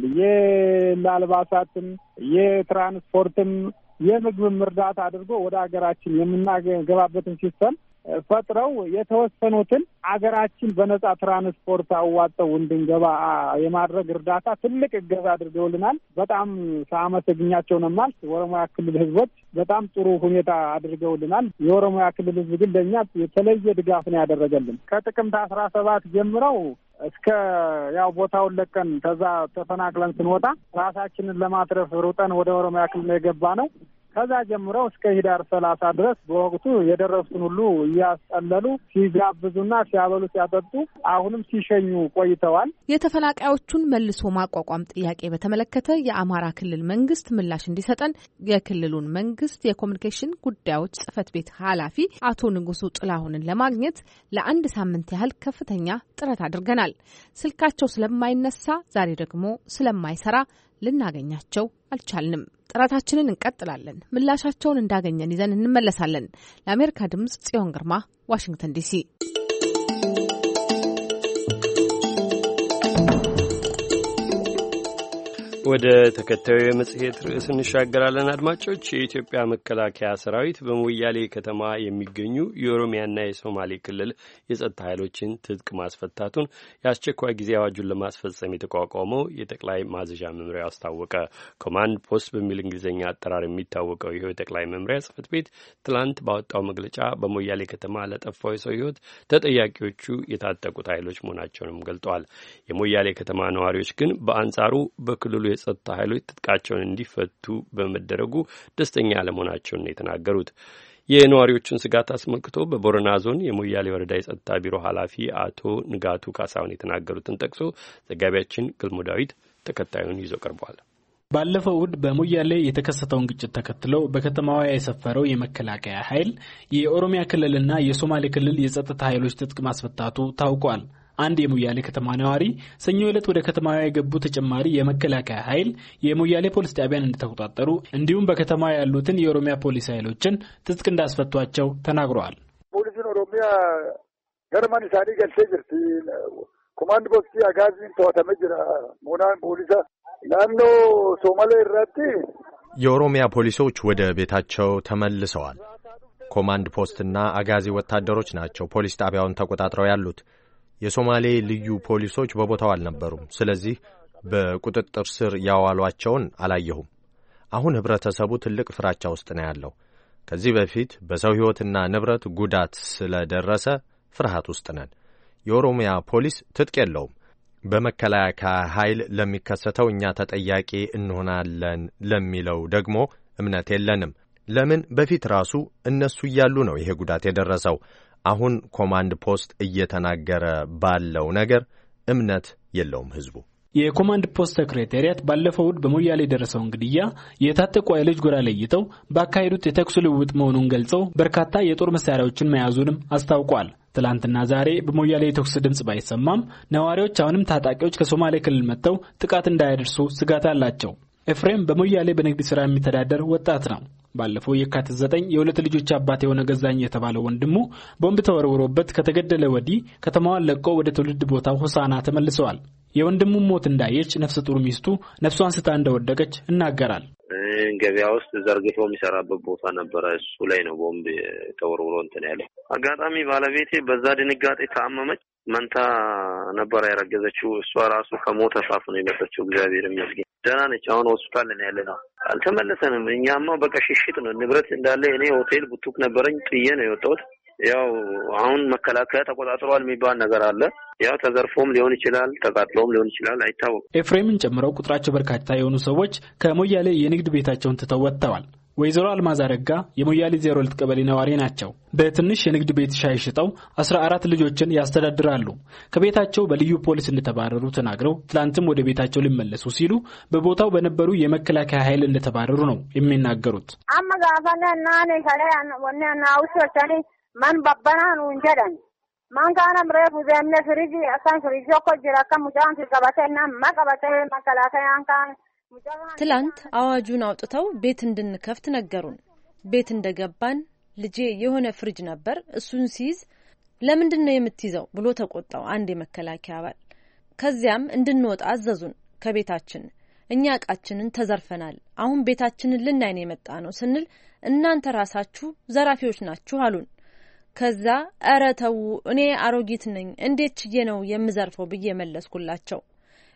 [SPEAKER 12] የአልባሳትም፣ የትራንስፖርትም፣ የምግብም እርዳታ አድርጎ ወደ ሀገራችን የምናገባበትን ሲስተም ፈጥረው የተወሰኑትን አገራችን በነጻ ትራንስፖርት አዋጠው እንድንገባ የማድረግ እርዳታ ትልቅ እገዛ አድርገውልናል። በጣም ሳመሰግናቸው ነው ማለት የኦሮሚያ ክልል ህዝቦች በጣም ጥሩ ሁኔታ አድርገውልናል። የኦሮሚያ ክልል ህዝብ ግን ለኛ የተለየ ድጋፍ ነው ያደረገልን። ከጥቅምት 17 ጀምረው እስከ ያው ቦታውን ለቀን ከዛ ተፈናቅለን ስንወጣ ራሳችንን ለማትረፍ ሩጠን ወደ ኦሮሚያ ክልል የገባ ነው። ከዛ ጀምረው እስከ ህዳር 30 ድረስ በወቅቱ የደረሱን ሁሉ እያስጠለሉ ሲጋብዙና ሲያበሉ ሲያጠጡ አሁንም ሲሸኙ ቆይተዋል።
[SPEAKER 11] የተፈናቃዮቹን መልሶ ማቋቋም ጥያቄ በተመለከተ የአማራ ክልል መንግስት ምላሽ እንዲሰጠን የክልሉን መንግስት የኮሙኒኬሽን ጉዳዮች ጽህፈት ቤት ኃላፊ አቶ ንጉሱ ጥላሁንን ለማግኘት ለአንድ ሳምንት ያህል ከፍተኛ ጥረት አድርገናል። ስልካቸው ስለማይነሳ ዛሬ ደግሞ ስለማይሰራ ልናገኛቸው አልቻልንም። ጥረታችንን እንቀጥላለን። ምላሻቸውን እንዳገኘን ይዘን እንመለሳለን። ለአሜሪካ ድምጽ ጽዮን ግርማ ዋሽንግተን ዲሲ።
[SPEAKER 1] ወደ ተከታዩ የመጽሔት ርዕስ እንሻገራለን። አድማጮች፣ የኢትዮጵያ መከላከያ ሰራዊት በሞያሌ ከተማ የሚገኙ የኦሮሚያና የሶማሌ ክልል የጸጥታ ኃይሎችን ትጥቅ ማስፈታቱን የአስቸኳይ ጊዜ አዋጁን ለማስፈጸም የተቋቋመው የጠቅላይ ማዘዣ መምሪያ አስታወቀ። ኮማንድ ፖስት በሚል እንግሊዝኛ አጠራር የሚታወቀው ይኸው የጠቅላይ መምሪያ ጽሕፈት ቤት ትላንት ባወጣው መግለጫ በሞያሌ ከተማ ለጠፋው የሰው ሕይወት ተጠያቂዎቹ የታጠቁት ኃይሎች መሆናቸውንም ገልጠዋል። የሞያሌ ከተማ ነዋሪዎች ግን በአንጻሩ በክልሉ የጸጥታ ኃይሎች ትጥቃቸውን እንዲፈቱ በመደረጉ ደስተኛ አለመሆናቸውን የተናገሩት። የነዋሪዎቹን ስጋት አስመልክቶ በቦረና ዞን የሞያሌ ወረዳ የጸጥታ ቢሮ ኃላፊ አቶ ንጋቱ ካሳሁን የተናገሩትን ጠቅሶ ዘጋቢያችን ግልሞ ዳዊት ተከታዩን ይዞ ቀርቧል።
[SPEAKER 13] ባለፈው እሁድ በሞያሌ የተከሰተውን ግጭት ተከትሎ በከተማዋ የሰፈረው የመከላከያ ኃይል የኦሮሚያ ክልልና የሶማሌ ክልል የጸጥታ ኃይሎች ትጥቅ ማስፈታቱ ታውቋል። አንድ የሞያሌ ከተማ ነዋሪ ሰኞ ዕለት ወደ ከተማዋ የገቡ ተጨማሪ የመከላከያ ኃይል የሞያሌ ፖሊስ ጣቢያን እንደተቆጣጠሩ እንዲሁም በከተማዋ ያሉትን የኦሮሚያ ፖሊስ ኃይሎችን ትጥቅ እንዳስፈቷቸው ተናግረዋል።
[SPEAKER 14] ፖሊስን ኦሮሚያ ገርማን ሳኒ ገልሴ ጅርቲ ኮማንድ ፖስቲ አጋዚን ተወተመ ጅራ ሙናን ፖሊሳ ናኖ ሶማሌ ራቲ
[SPEAKER 15] የኦሮሚያ ፖሊሶች ወደ ቤታቸው ተመልሰዋል። ኮማንድ ፖስትና አጋዚ ወታደሮች ናቸው ፖሊስ ጣቢያውን ተቆጣጥረው ያሉት። የሶማሌ ልዩ ፖሊሶች በቦታው አልነበሩም። ስለዚህ በቁጥጥር ስር ያዋሏቸውን አላየሁም። አሁን ህብረተሰቡ ትልቅ ፍራቻ ውስጥ ነው ያለው። ከዚህ በፊት በሰው ሕይወትና ንብረት ጉዳት ስለደረሰ ፍርሃት ውስጥ ነን። የኦሮሚያ ፖሊስ ትጥቅ የለውም። በመከላከያ ኃይል ለሚከሰተው እኛ ተጠያቂ እንሆናለን ለሚለው ደግሞ እምነት የለንም። ለምን በፊት ራሱ እነሱ እያሉ ነው ይሄ ጉዳት የደረሰው። አሁን ኮማንድ ፖስት እየተናገረ ባለው ነገር እምነት የለውም ህዝቡ።
[SPEAKER 13] የኮማንድ ፖስት ሴክሬታሪያት ባለፈው እሁድ በሞያሌ የደረሰውን ግድያ የታጠቁ ኃይሎች ጎራ ለይተው ባካሄዱት የተኩስ ልውውጥ መሆኑን ገልጸው በርካታ የጦር መሳሪያዎችን መያዙንም አስታውቋል። ትላንትና ዛሬ በሞያሌ የተኩስ ድምጽ ባይሰማም ነዋሪዎች አሁንም ታጣቂዎች ከሶማሌ ክልል መጥተው ጥቃት እንዳያደርሱ ስጋት አላቸው። ኤፍሬም በሞያሌ በንግድ ሥራ የሚተዳደር ወጣት ነው። ባለፈው የካቲት 9 የሁለት ልጆች አባት የሆነ ገዛኝ የተባለው ወንድሙ ቦምብ ተወርውሮበት ከተገደለ ወዲህ ከተማዋን ለቆ ወደ ትውልድ ቦታው ሆሳና ተመልሰዋል። የወንድሙ ሞት እንዳየች ነፍሰ ጡር ሚስቱ ነፍሷን ስታ እንደወደቀች እናገራል።
[SPEAKER 16] ገበያ ውስጥ ዘርግቶ የሚሰራበት ቦታ ነበረ። እሱ ላይ ነው ቦምብ ተወርውሮ እንትን ያለው። አጋጣሚ ባለቤቴ በዛ ድንጋጤ ታመመች። መንታ ነበር ያረገዘችው። እሷ ራሱ ከሞት አፋፍ ነው የመጣችው። እግዚአብሔር ይመስገን ደህና ነች። አሁን ሆስፒታል ነው ያለነው። አልተመለሰንም። እኛማ በቃ ሽሽት ነው። ንብረት እንዳለ እኔ ሆቴል ቡቱክ ነበረኝ ጥዬ ነው የወጣሁት። ያው አሁን መከላከያ ተቆጣጥሯል የሚባል ነገር አለ። ያው ተዘርፎም ሊሆን ይችላል፣ ተቃጥሎም ሊሆን ይችላል፣ አይታወቅም።
[SPEAKER 13] ኤፍሬምን ጨምረው ቁጥራቸው በርካታ የሆኑ ሰዎች ከሞያሌ የንግድ ቤታቸውን ትተው ወጥተዋል። ወይዘሮ አልማዝ አረጋ የሞያሌ 02 ቀበሌ ነዋሪ ናቸው። በትንሽ የንግድ ቤት ሻይ ሽጠው 14 ልጆችን ያስተዳድራሉ። ከቤታቸው በልዩ ፖሊስ እንደተባረሩ ተናግረው ትላንትም ወደ ቤታቸው ሊመለሱ ሲሉ በቦታው በነበሩ የመከላከያ ኃይል እንደተባረሩ ነው የሚናገሩት።
[SPEAKER 17] ማን ባባናኑ እንጀዳን ማን ካናም ረቡ ዘምነ ፍሪጂ አሳን ፍሪጂ ኮጅራ ከሙጫን ሲቀባተና ማቀባተ መከላከያን ካን
[SPEAKER 3] ትላንት አዋጁን አውጥተው ቤት እንድንከፍት ነገሩን። ቤት እንደገባን ልጄ የሆነ ፍሪጅ ነበር፣ እሱን ሲይዝ ለምንድነው የምትይዘው ብሎ ተቆጣው አንድ የመከላከያ አባል። ከዚያም እንድንወጣ አዘዙን ከቤታችን። እኛ ዕቃችንን ተዘርፈናል፣ አሁን ቤታችንን ልናይ ነው የመጣ ነው ስንል እናንተ ራሳችሁ ዘራፊዎች ናችሁ አሉን። ከዛ ኧረ ተው እኔ አሮጊት ነኝ እንዴት ችዬ ነው የምዘርፈው ብዬ መለስኩላቸው።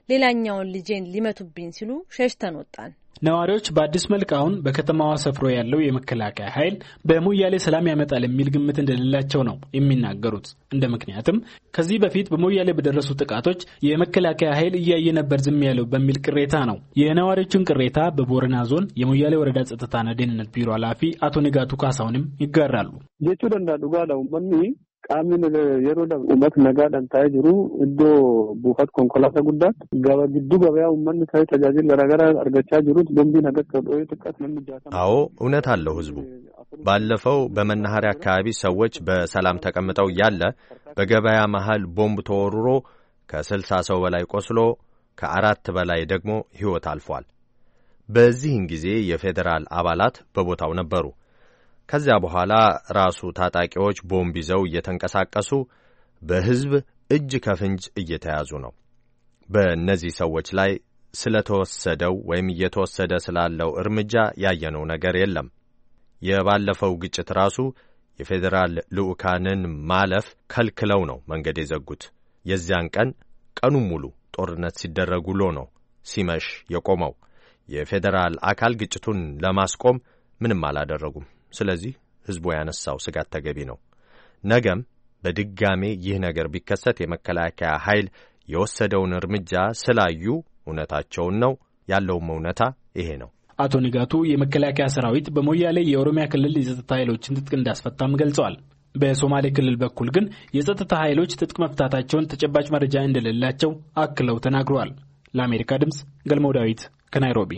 [SPEAKER 18] ሌላኛውን ልጄን ሊመቱብኝ ሲሉ ሸሽተን ወጣን።
[SPEAKER 13] ነዋሪዎች በአዲስ መልክ አሁን በከተማዋ ሰፍሮ ያለው የመከላከያ ኃይል በሞያሌ ሰላም ያመጣል የሚል ግምት እንደሌላቸው ነው የሚናገሩት። እንደ ምክንያትም ከዚህ በፊት በሞያሌ በደረሱ ጥቃቶች የመከላከያ ኃይል እያየ ነበር ዝም ያለው በሚል ቅሬታ ነው። የነዋሪዎቹን ቅሬታ በቦረና ዞን የሞያሌ ወረዳ ጸጥታና ደህንነት ቢሮ ኃላፊ አቶ ንጋቱ ካሳውንም ይጋራሉ።
[SPEAKER 12] ጀቹ ደንዳ ዱጋዳው ማሚ ቃሚን የሮዳ ኡመት ነጋዳን ታይጅሩ እዶ ቡፋት ኮንኮላታ ጉዳት ጋባ ግዱ ገበያ ኡመን ታይ ተጃጅል ገራገራ አርገቻ ጅሩት ቦምቢ ነገር ከዶይ ጥቃት ለምጃታ አዎ
[SPEAKER 15] እውነት አለው። ህዝቡ ባለፈው በመናኸሪያ አካባቢ ሰዎች በሰላም ተቀምጠው ያለ በገበያ መሃል ቦምብ ተወርሮ ከ60 ሰው በላይ ቆስሎ ከ4 በላይ ደግሞ ህይወት አልፏል። በዚህን ጊዜ የፌደራል አባላት በቦታው ነበሩ። ከዚያ በኋላ ራሱ ታጣቂዎች ቦምብ ይዘው እየተንቀሳቀሱ በህዝብ እጅ ከፍንጅ እየተያዙ ነው። በእነዚህ ሰዎች ላይ ስለተወሰደው ወይም እየተወሰደ ስላለው እርምጃ ያየነው ነገር የለም። የባለፈው ግጭት ራሱ የፌደራል ልኡካንን ማለፍ ከልክለው ነው መንገድ የዘጉት። የዚያን ቀን ቀኑን ሙሉ ጦርነት ሲደረግ ውሎ ነው ሲመሽ የቆመው። የፌደራል አካል ግጭቱን ለማስቆም ምንም አላደረጉም። ስለዚህ ህዝቡ ያነሳው ስጋት ተገቢ ነው። ነገም በድጋሜ ይህ ነገር ቢከሰት የመከላከያ ኃይል የወሰደውን እርምጃ ስላዩ እውነታቸውን ነው ያለውም እውነታ ይሄ ነው።
[SPEAKER 13] አቶ ንጋቱ የመከላከያ ሰራዊት በሞያሌ የኦሮሚያ ክልል የጸጥታ ኃይሎችን ትጥቅ እንዳስፈታም ገልጸዋል። በሶማሌ ክልል በኩል ግን የጸጥታ ኃይሎች ትጥቅ መፍታታቸውን ተጨባጭ መረጃ እንደሌላቸው አክለው ተናግረዋል። ለአሜሪካ ድምጽ ገልሞ ዳዊት ከናይሮቢ።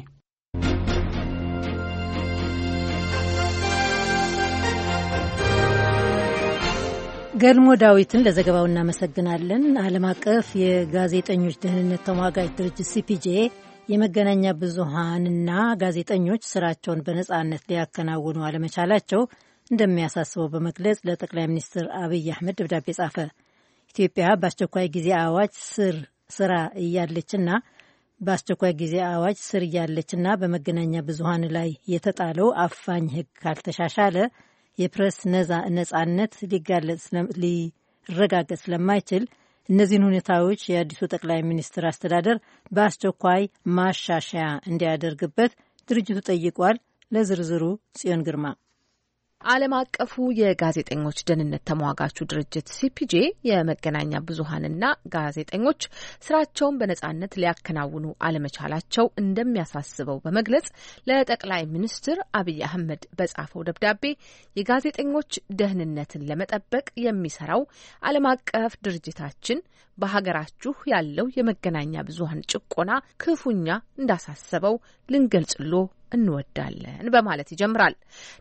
[SPEAKER 3] ገልሞ ዳዊትን ለዘገባው እናመሰግናለን። ዓለም አቀፍ የጋዜጠኞች ደህንነት ተሟጋች ድርጅት ሲፒጄ የመገናኛ ብዙሃንና ጋዜጠኞች ስራቸውን በነጻነት ሊያከናውኑ አለመቻላቸው እንደሚያሳስበው በመግለጽ ለጠቅላይ ሚኒስትር አብይ አህመድ ደብዳቤ ጻፈ። ኢትዮጵያ በአስቸኳይ ጊዜ አዋጅ ስር እያለችና በመገናኛ ብዙሃን ላይ የተጣለው አፋኝ ሕግ ካልተሻሻለ የፕሬስ ነጻነት ሊረጋገጥ ስለማይችል እነዚህን ሁኔታዎች የአዲሱ ጠቅላይ ሚኒስትር አስተዳደር በአስቸኳይ ማሻሻያ እንዲያደርግበት ድርጅቱ ጠይቋል። ለዝርዝሩ ጽዮን ግርማ።
[SPEAKER 11] ዓለም አቀፉ የጋዜጠኞች ደህንነት ተሟጋቹ ድርጅት ሲፒጄ የመገናኛ ብዙሃንና ጋዜጠኞች ስራቸውን በነጻነት ሊያከናውኑ አለመቻላቸው እንደሚያሳስበው በመግለጽ ለጠቅላይ ሚኒስትር አብይ አህመድ በጻፈው ደብዳቤ የጋዜጠኞች ደህንነትን ለመጠበቅ የሚሰራው ዓለም አቀፍ ድርጅታችን በሀገራችሁ ያለው የመገናኛ ብዙሃን ጭቆና ክፉኛ እንዳሳሰበው ልንገልጽሎ እንወዳለን በማለት ይጀምራል።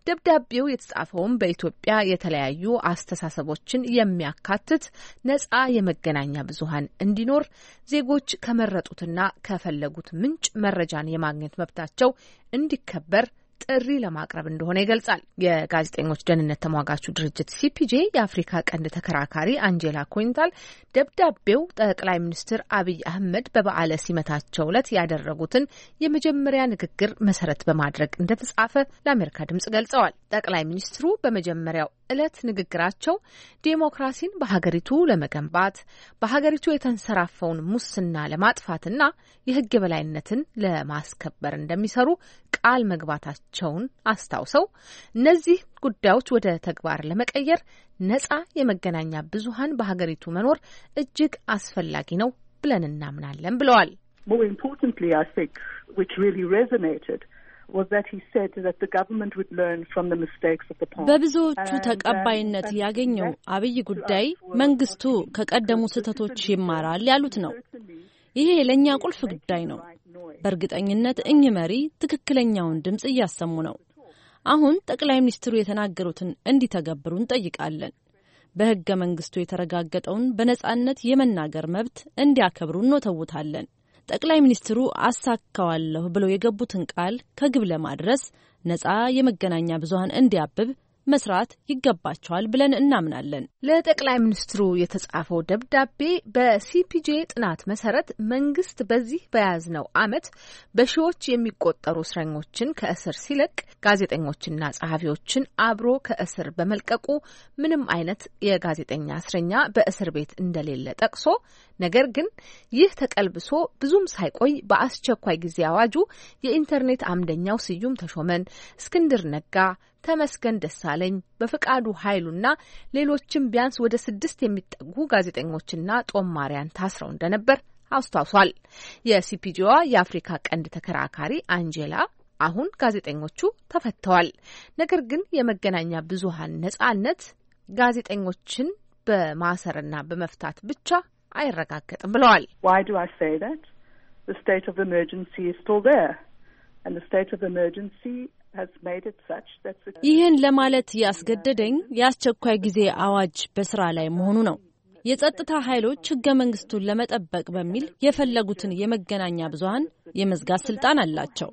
[SPEAKER 11] ደብዳቤው የተጻፈውም በኢትዮጵያ የተለያዩ አስተሳሰቦችን የሚያካትት ነጻ የመገናኛ ብዙሃን እንዲኖር ዜጎች ከመረጡትና ከፈለጉት ምንጭ መረጃን የማግኘት መብታቸው እንዲከበር ጥሪ ለማቅረብ እንደሆነ ይገልጻል። የጋዜጠኞች ደህንነት ተሟጋቹ ድርጅት ሲፒጄ የአፍሪካ ቀንድ ተከራካሪ አንጀላ ኮይንታል ደብዳቤው ጠቅላይ ሚኒስትር አብይ አህመድ በበዓለ ሲመታቸው ዕለት ያደረጉትን የመጀመሪያ ንግግር መሰረት በማድረግ እንደተጻፈ ለአሜሪካ ድምጽ ገልጸዋል። ጠቅላይ ሚኒስትሩ በመጀመሪያው ዕለት ንግግራቸው ዴሞክራሲን በሀገሪቱ ለመገንባት በሀገሪቱ የተንሰራፈውን ሙስና ለማጥፋትና የሕግ የበላይነትን ለማስከበር እንደሚሰሩ ቃል መግባታቸውን አስታውሰው እነዚህ ጉዳዮች ወደ ተግባር ለመቀየር ነጻ የመገናኛ ብዙሃን በሀገሪቱ መኖር እጅግ አስፈላጊ ነው ብለን እናምናለን ብለዋል።
[SPEAKER 19] More importantly, I think, which really resonated was that he said that the government would learn from the mistakes of the past.
[SPEAKER 18] በብዙዎቹ ተቀባይነት ያገኘው አብይ ጉዳይ መንግስቱ ከቀደሙ ስህተቶች ይማራል ያሉት ነው። ይሄ ለኛ ቁልፍ ጉዳይ ነው። በእርግጠኝነት እኚህ መሪ ትክክለኛውን ድምጽ እያሰሙ ነው። አሁን ጠቅላይ ሚኒስትሩ የተናገሩትን እንዲተገብሩ እንጠይቃለን። በሕገ መንግስቱ የተረጋገጠውን በነጻነት የመናገር መብት እንዲያከብሩ እንወተውታለን። ጠቅላይ ሚኒስትሩ አሳካዋለሁ ብለው የገቡትን ቃል ከግብ ለማድረስ ነጻ የመገናኛ ብዙሃን እንዲያብብ መስራት ይገባቸዋል ብለን እናምናለን።
[SPEAKER 11] ለጠቅላይ ሚኒስትሩ የተጻፈው ደብዳቤ በሲፒጄ ጥናት መሰረት መንግስት በዚህ በያዝነው ዓመት በሺዎች የሚቆጠሩ እስረኞችን ከእስር ሲለቅ ጋዜጠኞችና ጸሐፊዎችን አብሮ ከእስር በመልቀቁ ምንም አይነት የጋዜጠኛ እስረኛ በእስር ቤት እንደሌለ ጠቅሶ ነገር ግን ይህ ተቀልብሶ ብዙም ሳይቆይ በአስቸኳይ ጊዜ አዋጁ የኢንተርኔት አምደኛው ስዩም ተሾመን፣ እስክንድር ነጋ፣ ተመስገን ደሳለኝ፣ በፍቃዱ ኃይሉና ሌሎችም ቢያንስ ወደ 6 የሚጠጉ ጋዜጠኞችና ጦማሪያን ታስረው እንደነበር አስታውሷል። የሲፒጂዋ የአፍሪካ ቀንድ ተከራካሪ አንጄላ አሁን ጋዜጠኞቹ ተፈተዋል፣ ነገር ግን የመገናኛ ብዙሃን ነጻነት ጋዜጠኞችን በማሰርና በመፍታት ብቻ አይረጋገጥም ብለዋል።
[SPEAKER 19] Why do I say that? The state of emergency is still there and the state of emergency has made it such that
[SPEAKER 18] ይህን ለማለት ያስገደደኝ የአስቸኳይ ጊዜ አዋጅ በስራ ላይ መሆኑ ነው። የጸጥታ ኃይሎች ህገ መንግስቱን ለመጠበቅ በሚል የፈለጉትን የመገናኛ ብዙሃን የመዝጋት ስልጣን አላቸው።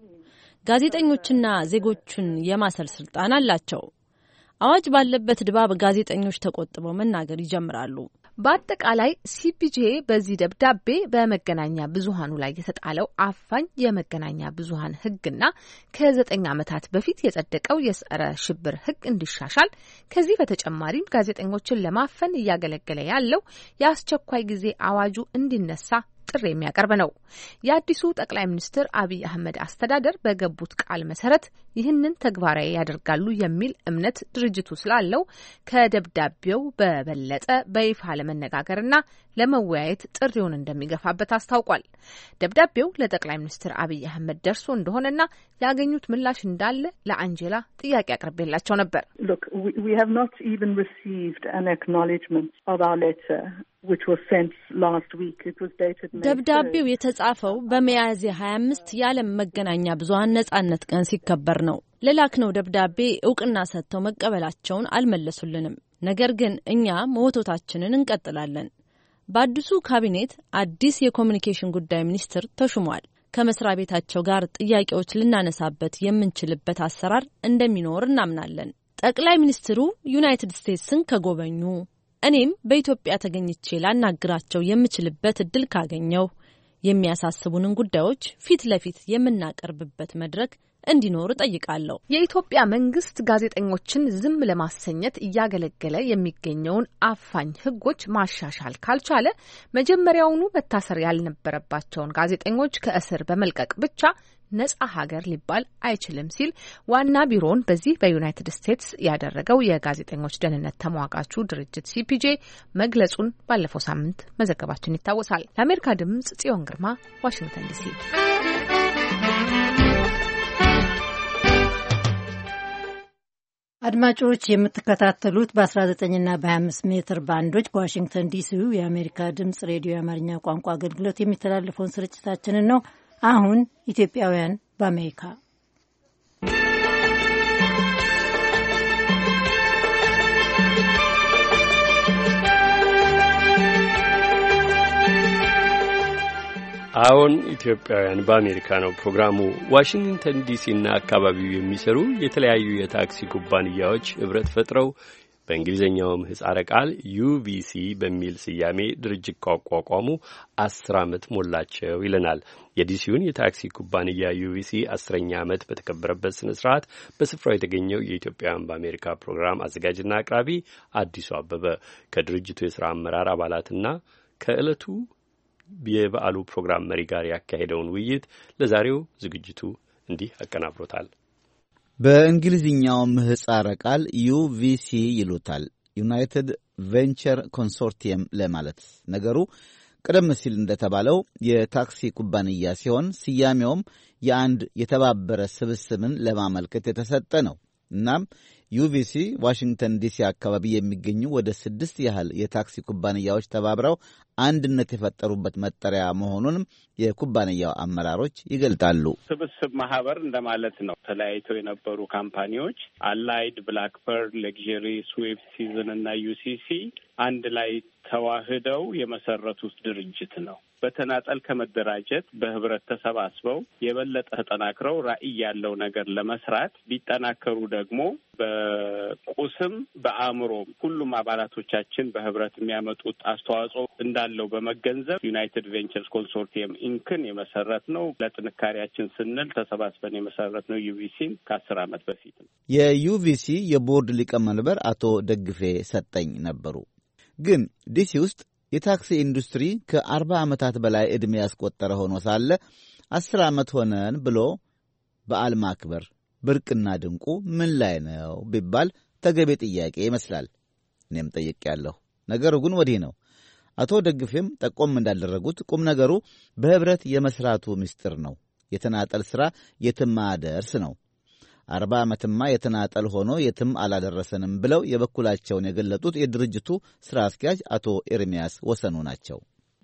[SPEAKER 18] ጋዜጠኞችና ዜጎችን የማሰር ስልጣን አላቸው። አዋጅ ባለበት ድባብ ጋዜጠኞች ተቆጥበው መናገር ይጀምራሉ።
[SPEAKER 11] በአጠቃላይ ሲፒጄ በዚህ ደብዳቤ በመገናኛ ብዙሃኑ ላይ የተጣለው አፋኝ የመገናኛ ብዙሃን ህግና ከ9 ዓመታት በፊት የጸደቀው የጸረ ሽብር ህግ እንዲሻሻል ከዚህ በተጨማሪም ጋዜጠኞችን ለማፈን እያገለገለ ያለው የአስቸኳይ ጊዜ አዋጁ እንዲነሳ ጥሪ የሚያቀርብ ነው። የአዲሱ ጠቅላይ ሚኒስትር አብይ አህመድ አስተዳደር በገቡት ቃል መሰረት ይህንን ተግባራዊ ያደርጋሉ የሚል እምነት ድርጅቱ ስላለው ከደብዳቤው በበለጠ በይፋ ለመነጋገርና ለመወያየት ጥሪውን እንደሚገፋበት አስታውቋል። ደብዳቤው ለጠቅላይ ሚኒስትር አብይ አህመድ ደርሶ እንደሆነና ያገኙት ምላሽ እንዳለ ለአንጀላ ጥያቄ አቅርቤላቸው ነበር።
[SPEAKER 19] Look, we have not even received an acknowledgement of our letter which was sent last week. It was dated May 3rd.
[SPEAKER 18] ደብዳቤው የተጻፈው በሚያዝያ 25 የዓለም መገናኛ ብዙሃን ነጻነት ቀን ሲከበር ነው። ለላክነው ደብዳቤ እውቅና ሰጥተው መቀበላቸውን አልመለሱልንም። ነገር ግን እኛ መወቶታችንን እንቀጥላለን። በአዲሱ ካቢኔት አዲስ የኮሙኒኬሽን ጉዳይ ሚኒስትር ተሹሟል። ከመስሪያ ቤታቸው ጋር ጥያቄዎች ልናነሳበት የምንችልበት አሰራር እንደሚኖር እናምናለን። ጠቅላይ ሚኒስትሩ ዩናይትድ ስቴትስን ከጎበኙ እኔም በኢትዮጵያ ተገኝቼ ላናግራቸው የምችልበት እድል ካገኘው የሚያሳስቡንን ጉዳዮች ፊት ለፊት የምናቀርብበት መድረክ እንዲኖር ጠይቃለሁ።
[SPEAKER 11] የኢትዮጵያ መንግስት ጋዜጠኞችን ዝም ለማሰኘት እያገለገለ የሚገኘውን አፋኝ ህጎች ማሻሻል ካልቻለ መጀመሪያውኑ መታሰር ያልነበረባቸውን ጋዜጠኞች ከእስር በመልቀቅ ብቻ ነጻ ሀገር ሊባል አይችልም ሲል ዋና ቢሮውን በዚህ በዩናይትድ ስቴትስ ያደረገው የጋዜጠኞች ደህንነት ተሟጋቹ ድርጅት ሲፒጄ መግለጹን ባለፈው ሳምንት መዘገባችን ይታወሳል። ለአሜሪካ ድምጽ ጽዮን ግርማ ዋሽንግተን ዲሲ።
[SPEAKER 3] አድማጮች የምትከታተሉት በ19ና በ25 ሜትር ባንዶች በዋሽንግተን ዲሲው የአሜሪካ ድምጽ ሬዲዮ የአማርኛ ቋንቋ አገልግሎት የሚተላለፈውን ስርጭታችንን ነው። አሁን ኢትዮጵያውያን በአሜሪካ
[SPEAKER 1] አሁን ኢትዮጵያውያን በአሜሪካ ነው ፕሮግራሙ። ዋሽንግተን ዲሲና አካባቢው የሚሰሩ የተለያዩ የታክሲ ኩባንያዎች ህብረት ፈጥረው በእንግሊዝኛው ምህጻረ ቃል ዩቪሲ በሚል ስያሜ ድርጅት ካቋቋሙ 10 ዓመት ሞላቸው ይለናል። የዲሲውን የታክሲ ኩባንያ ዩቪሲ 10ኛ ዓመት በተከበረበት ስነ ስርዓት በስፍራው የተገኘው የኢትዮጵያውያን በአሜሪካ ፕሮግራም አዘጋጅና አቅራቢ አዲሱ አበበ ከድርጅቱ የሥራ አመራር አባላትና ከዕለቱ የበዓሉ ፕሮግራም መሪ ጋር ያካሄደውን ውይይት ለዛሬው ዝግጅቱ እንዲህ አቀናብሮታል።
[SPEAKER 4] በእንግሊዝኛው ምህጻረ ቃል ዩቪሲ ይሉታል፣ ዩናይትድ ቬንቸር ኮንሶርቲየም ለማለት። ነገሩ ቀደም ሲል እንደተባለው የታክሲ ኩባንያ ሲሆን ስያሜውም የአንድ የተባበረ ስብስብን ለማመልከት የተሰጠ ነው። እናም ዩቪሲ ዋሽንግተን ዲሲ አካባቢ የሚገኙ ወደ 6 ያህል የታክሲ ኩባንያዎች ተባብረው አንድነት የፈጠሩበት መጠሪያ መሆኑንም የኩባንያው አመራሮች ይገልጣሉ።
[SPEAKER 20] ስብስብ ማህበር እንደማለት ነው። ተለያይተው የነበሩ ካምፓኒዎች አላይድ፣ ብላክበርድ፣ ሌክዠሪ፣ ስዊፍት፣ ሲዝን እና ዩሲሲ አንድ ላይ ተዋህደው የመሰረቱት ድርጅት ነው። በተናጠል ከመደራጀት በህብረት ተሰባስበው የበለጠ ተጠናክረው ራዕይ ያለው ነገር ለመስራት ቢጠናከሩ ደግሞ በቁስም በአእምሮም ሁሉም አባላቶቻችን በህብረት የሚያመጡት አስተዋጽኦ እንዳለው በመገንዘብ ዩናይትድ ቬንቸርስ ኮንሶርቲየም ኢንክን የመሰረት ነው። ለጥንካሬያችን ስንል ተሰባስበን የመሰረት ነው። ዩቪሲን ከ10 ዓመት በፊት ነው።
[SPEAKER 4] የዩቪሲ የቦርድ ሊቀመንበር አቶ ደግፌ ሰጠኝ ነበሩ። ግን ዲሲ ውስጥ የታክሲ ኢንዱስትሪ ከ40 ዓመታት በላይ ዕድሜ ያስቆጠረ ሆኖ ሳለ 10 ዓመት ሆነን ብሎ በዓል ማክበር ብርቅና ድንቁ ምን ላይ ነው ቢባል ተገቢ ጥያቄ ይመስላል። እኔም ጠይቄያለሁ። ነገሩ ግን ወዲህ ነው። አቶ ደግፌም ጠቆም እንዳደረጉት ቁም ነገሩ በህብረት የመስራቱ ምስጢር ነው። የተናጠል ሥራ የትም አያደርስ ነው። 40 ዓመትማ የተናጠል ሆኖ የትም አላደረሰንም ብለው የበኩላቸውን የገለጡት የድርጅቱ ሥራ አስኪያጅ አቶ ኤርሚያስ ወሰኑ ናቸው።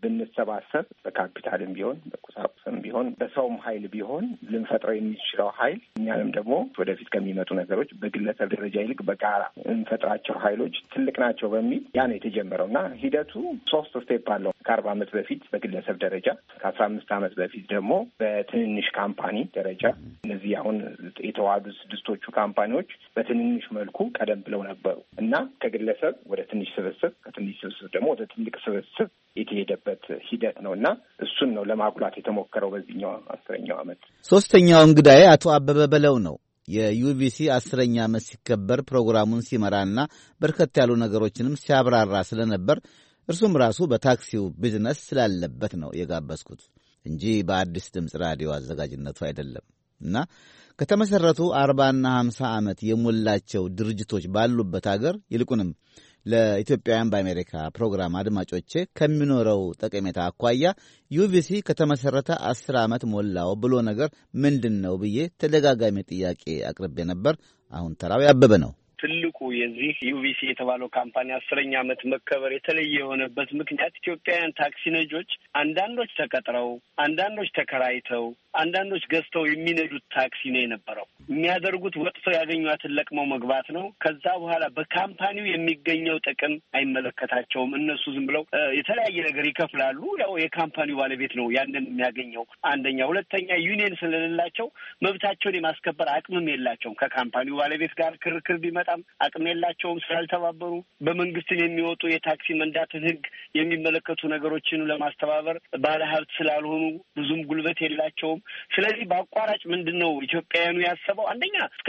[SPEAKER 21] ብንሰባሰብ በካፒታልም ቢሆን በቁሳቁስም ቢሆን በሰውም ኃይል ቢሆን ልንፈጥረው የሚችለው ኃይል እኛንም ደግሞ ወደፊት ከሚመጡ ነገሮች በግለሰብ ደረጃ ይልቅ በጋራ እንፈጥራቸው ኃይሎች ትልቅ ናቸው በሚል ያ ነው የተጀመረው እና ሂደቱ 3 ስቴፕ አለው። ከ40 ዓመት በፊት በግለሰብ ደረጃ፣ ከ15 ዓመት በፊት ደግሞ በትንንሽ ካምፓኒ ደረጃ። እነዚህ አሁን የተዋሃዱ 6ቶቹ ካምፓኒዎች በትንንሽ መልኩ ቀደም ብለው ነበሩ እና ከግለሰብ ወደ ትንሽ ስብስብ፣ ከትንሽ ስብስብ ደግሞ ወደ ትልቅ ስብስብ የተሄደበት ሂደት ነው እና እሱን ነው ለማጉላት የተሞከረው በዚህኛው 10ኛው ዓመት። ሶስተኛው እንግዳዬ አቶ አበበ በለው ነው። የዩቪሲ 10ኛ ዓመት ሲከበር ፕሮግራሙን ሲመራና በርከት ያሉ ነገሮችንም ሲያብራራ ስለነበር እርሱም ራሱ በታክሲው ቢዝነስ ስላለበት ነው የጋበዝኩት እንጂ በአዲስ ድምፅ ራዲዮ አዘጋጅነቱ አይደለም። እና ከተመሰረቱ 40ና 50 ዓመት የሞላቸው ድርጅቶች ባሉበት አገር ይልቁንም ለኢትዮጵያውያን በአሜሪካ ፕሮግራም አድማጮቼ ከሚኖረው ጠቀሜታ አኳያ ዩቪሲ ከተመሰረተ 10 ዓመት ሞላው ብሎ ነገር ምንድን ነው ብዬ ተደጋጋሚ ጥያቄ አቅርቤ ነበር። አሁን ተራው ያበበ ነው።
[SPEAKER 1] ትልቁ የዚህ ዩቪሲ የተባለው ካምፓኒ 10ኛ ዓመት መከበር የተለየ የሆነበት ምክንያት ኢትዮጵያውያን ታክሲ ነጆች አንዳንዶች ተቀጥረው፣ አንዳንዶች ተከራይተው፣ አንዳንዶች ገዝተው የሚነዱት ታክሲ ነው የነበረው። የሚያደርጉት ወጥተው ያገኟትን ለቅመው መግባት ነው። ከዛ በኋላ በካምፓኒው የሚገኘው ጥቅም አይመለከታቸውም። እነሱ ዝም ብለው የተለያየ ነገር ይከፍላሉ። ያው የካምፓኒው ባለቤት ነው ያንን የሚያገኘው። አንደኛ። ሁለተኛ ዩኒየን ስለሌላቸው መብታቸውን የማስከበር አቅምም የላቸውም። ከካምፓኒው ባለቤት ጋር ክርክር ቢመጣም አቅም የላቸውም ስላልተባበሩ። በመንግስትን የሚወጡ የታክሲ መንዳትን ሕግ የሚመለከቱ ነገሮችን ለማስተባበር ባለሀብት ስላልሆኑ ብዙም ጉልበት የላቸውም። ስለዚህ በአቋራጭ ምንድን ነው ኢትዮጵያውያኑ ያሰበው? አንደኛ እስከ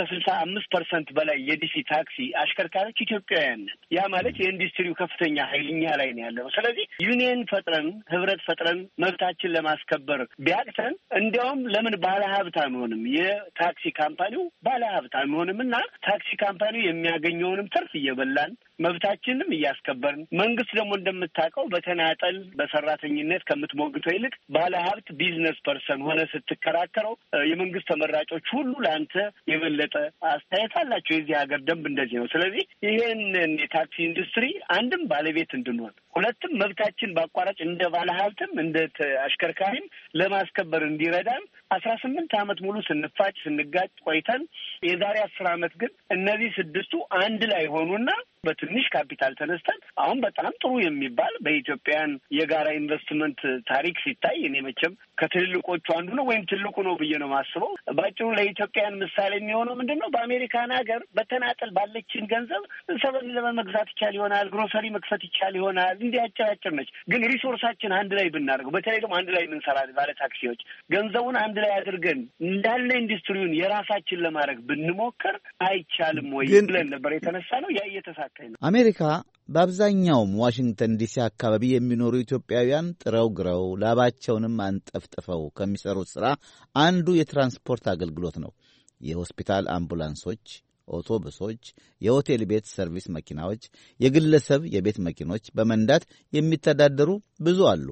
[SPEAKER 1] 65% በላይ የዲሲ ታክሲ አሽከርካሪዎች ኢትዮጵያውያን ነን። ያ ማለት የኢንዱስትሪው ከፍተኛ ኃይልኛ ላይ ነው ያለው። ስለዚህ ዩኒየን ፈጥረን ህብረት ፈጥረን መብታችን ለማስከበር ቢያቅተን እንዲያውም ለምን ባለሀብት አንሆንም? የታክሲ ካምፓኒው ባለሀብት አንሆንም እና ታክሲ ካምፓኒው የሚያገኘውንም ትርፍ እየበላን መብታችንም እያስከበርን፣ መንግስት ደግሞ እንደምታውቀው በተናጠል በሰራተኝነት ከምትሞግተው ይልቅ ባለሀብት ቢዝነስ ፐርሰን ሆነ ስትከራከረው የመንግስት ተመራጮች ሁሉ ለአንተ የበለጠ አስተያየት አላቸው። የዚህ ሀገር ደንብ እንደዚህ ነው። ስለዚህ ይሄንን የታክሲ ኢንዱስትሪ አንድም ባለቤት እንድንሆን፣ ሁለትም መብታችን በአቋራጭ እንደ ባለሀብትም እንደ አሽከርካሪም ለማስከበር እንዲረዳን 18 ዓመት ሙሉ ስንፋጭ ስንጋጭ ቆይተን የዛሬ 10 ዓመት ግን እነዚህ 6ቱ አንድ ላይ ሆኑና በትንሽ ካፒታል ተነስተን አሁን በጣም ጥሩ የሚባል በኢትዮጵያን የጋራ ኢንቨስትመንት ታሪክ ሲታይ እኔ መቼም ከትልልቆቹ አንዱ ነው ወይም ትልቁ ነው ብዬ ነው የማስበው። ለኢትዮጵያን ምሳሌ የሚሆነው ምንድን ነው? በአሜሪካን ሀገር በተናጠል ባለችን ገንዘብ ሰበን ለመግዛት ይቻል ይሆናል፣ ግሮሰሪ መክፈት ይቻል ይሆናል። እንዲህ አጭር ነች። ግን ሪሶርሳችን አንድ ላይ ብናደርገው፣ በተለይ ደግሞ አንድ ላይ የምንሰራ ባለ ታክሲዎች ገንዘቡን አንድ ላይ አድርገን እንዳለ ኢንዱስትሪውን የራሳችን ለማድረግ ብንሞክር አይቻልም ወይ ብለን ነበር የተነሳ ነው። ያ እየተሳካኝ ነው።
[SPEAKER 4] አሜሪካ በአብዛኛውም ዋሽንግተን ዲሲ አካባቢ የሚኖሩ ኢትዮጵያውያን ጥረው ግረው ላባቸውንም አንጠፍጥፈው ከሚሰሩት ሥራ አንዱ የትራንስፖርት አገልግሎት ነው። የሆስፒታል አምቡላንሶች፣ አውቶቡሶች፣ የሆቴል ቤት ሰርቪስ መኪናዎች፣ የግለሰብ የቤት መኪኖች በመንዳት የሚተዳደሩ ብዙ አሉ።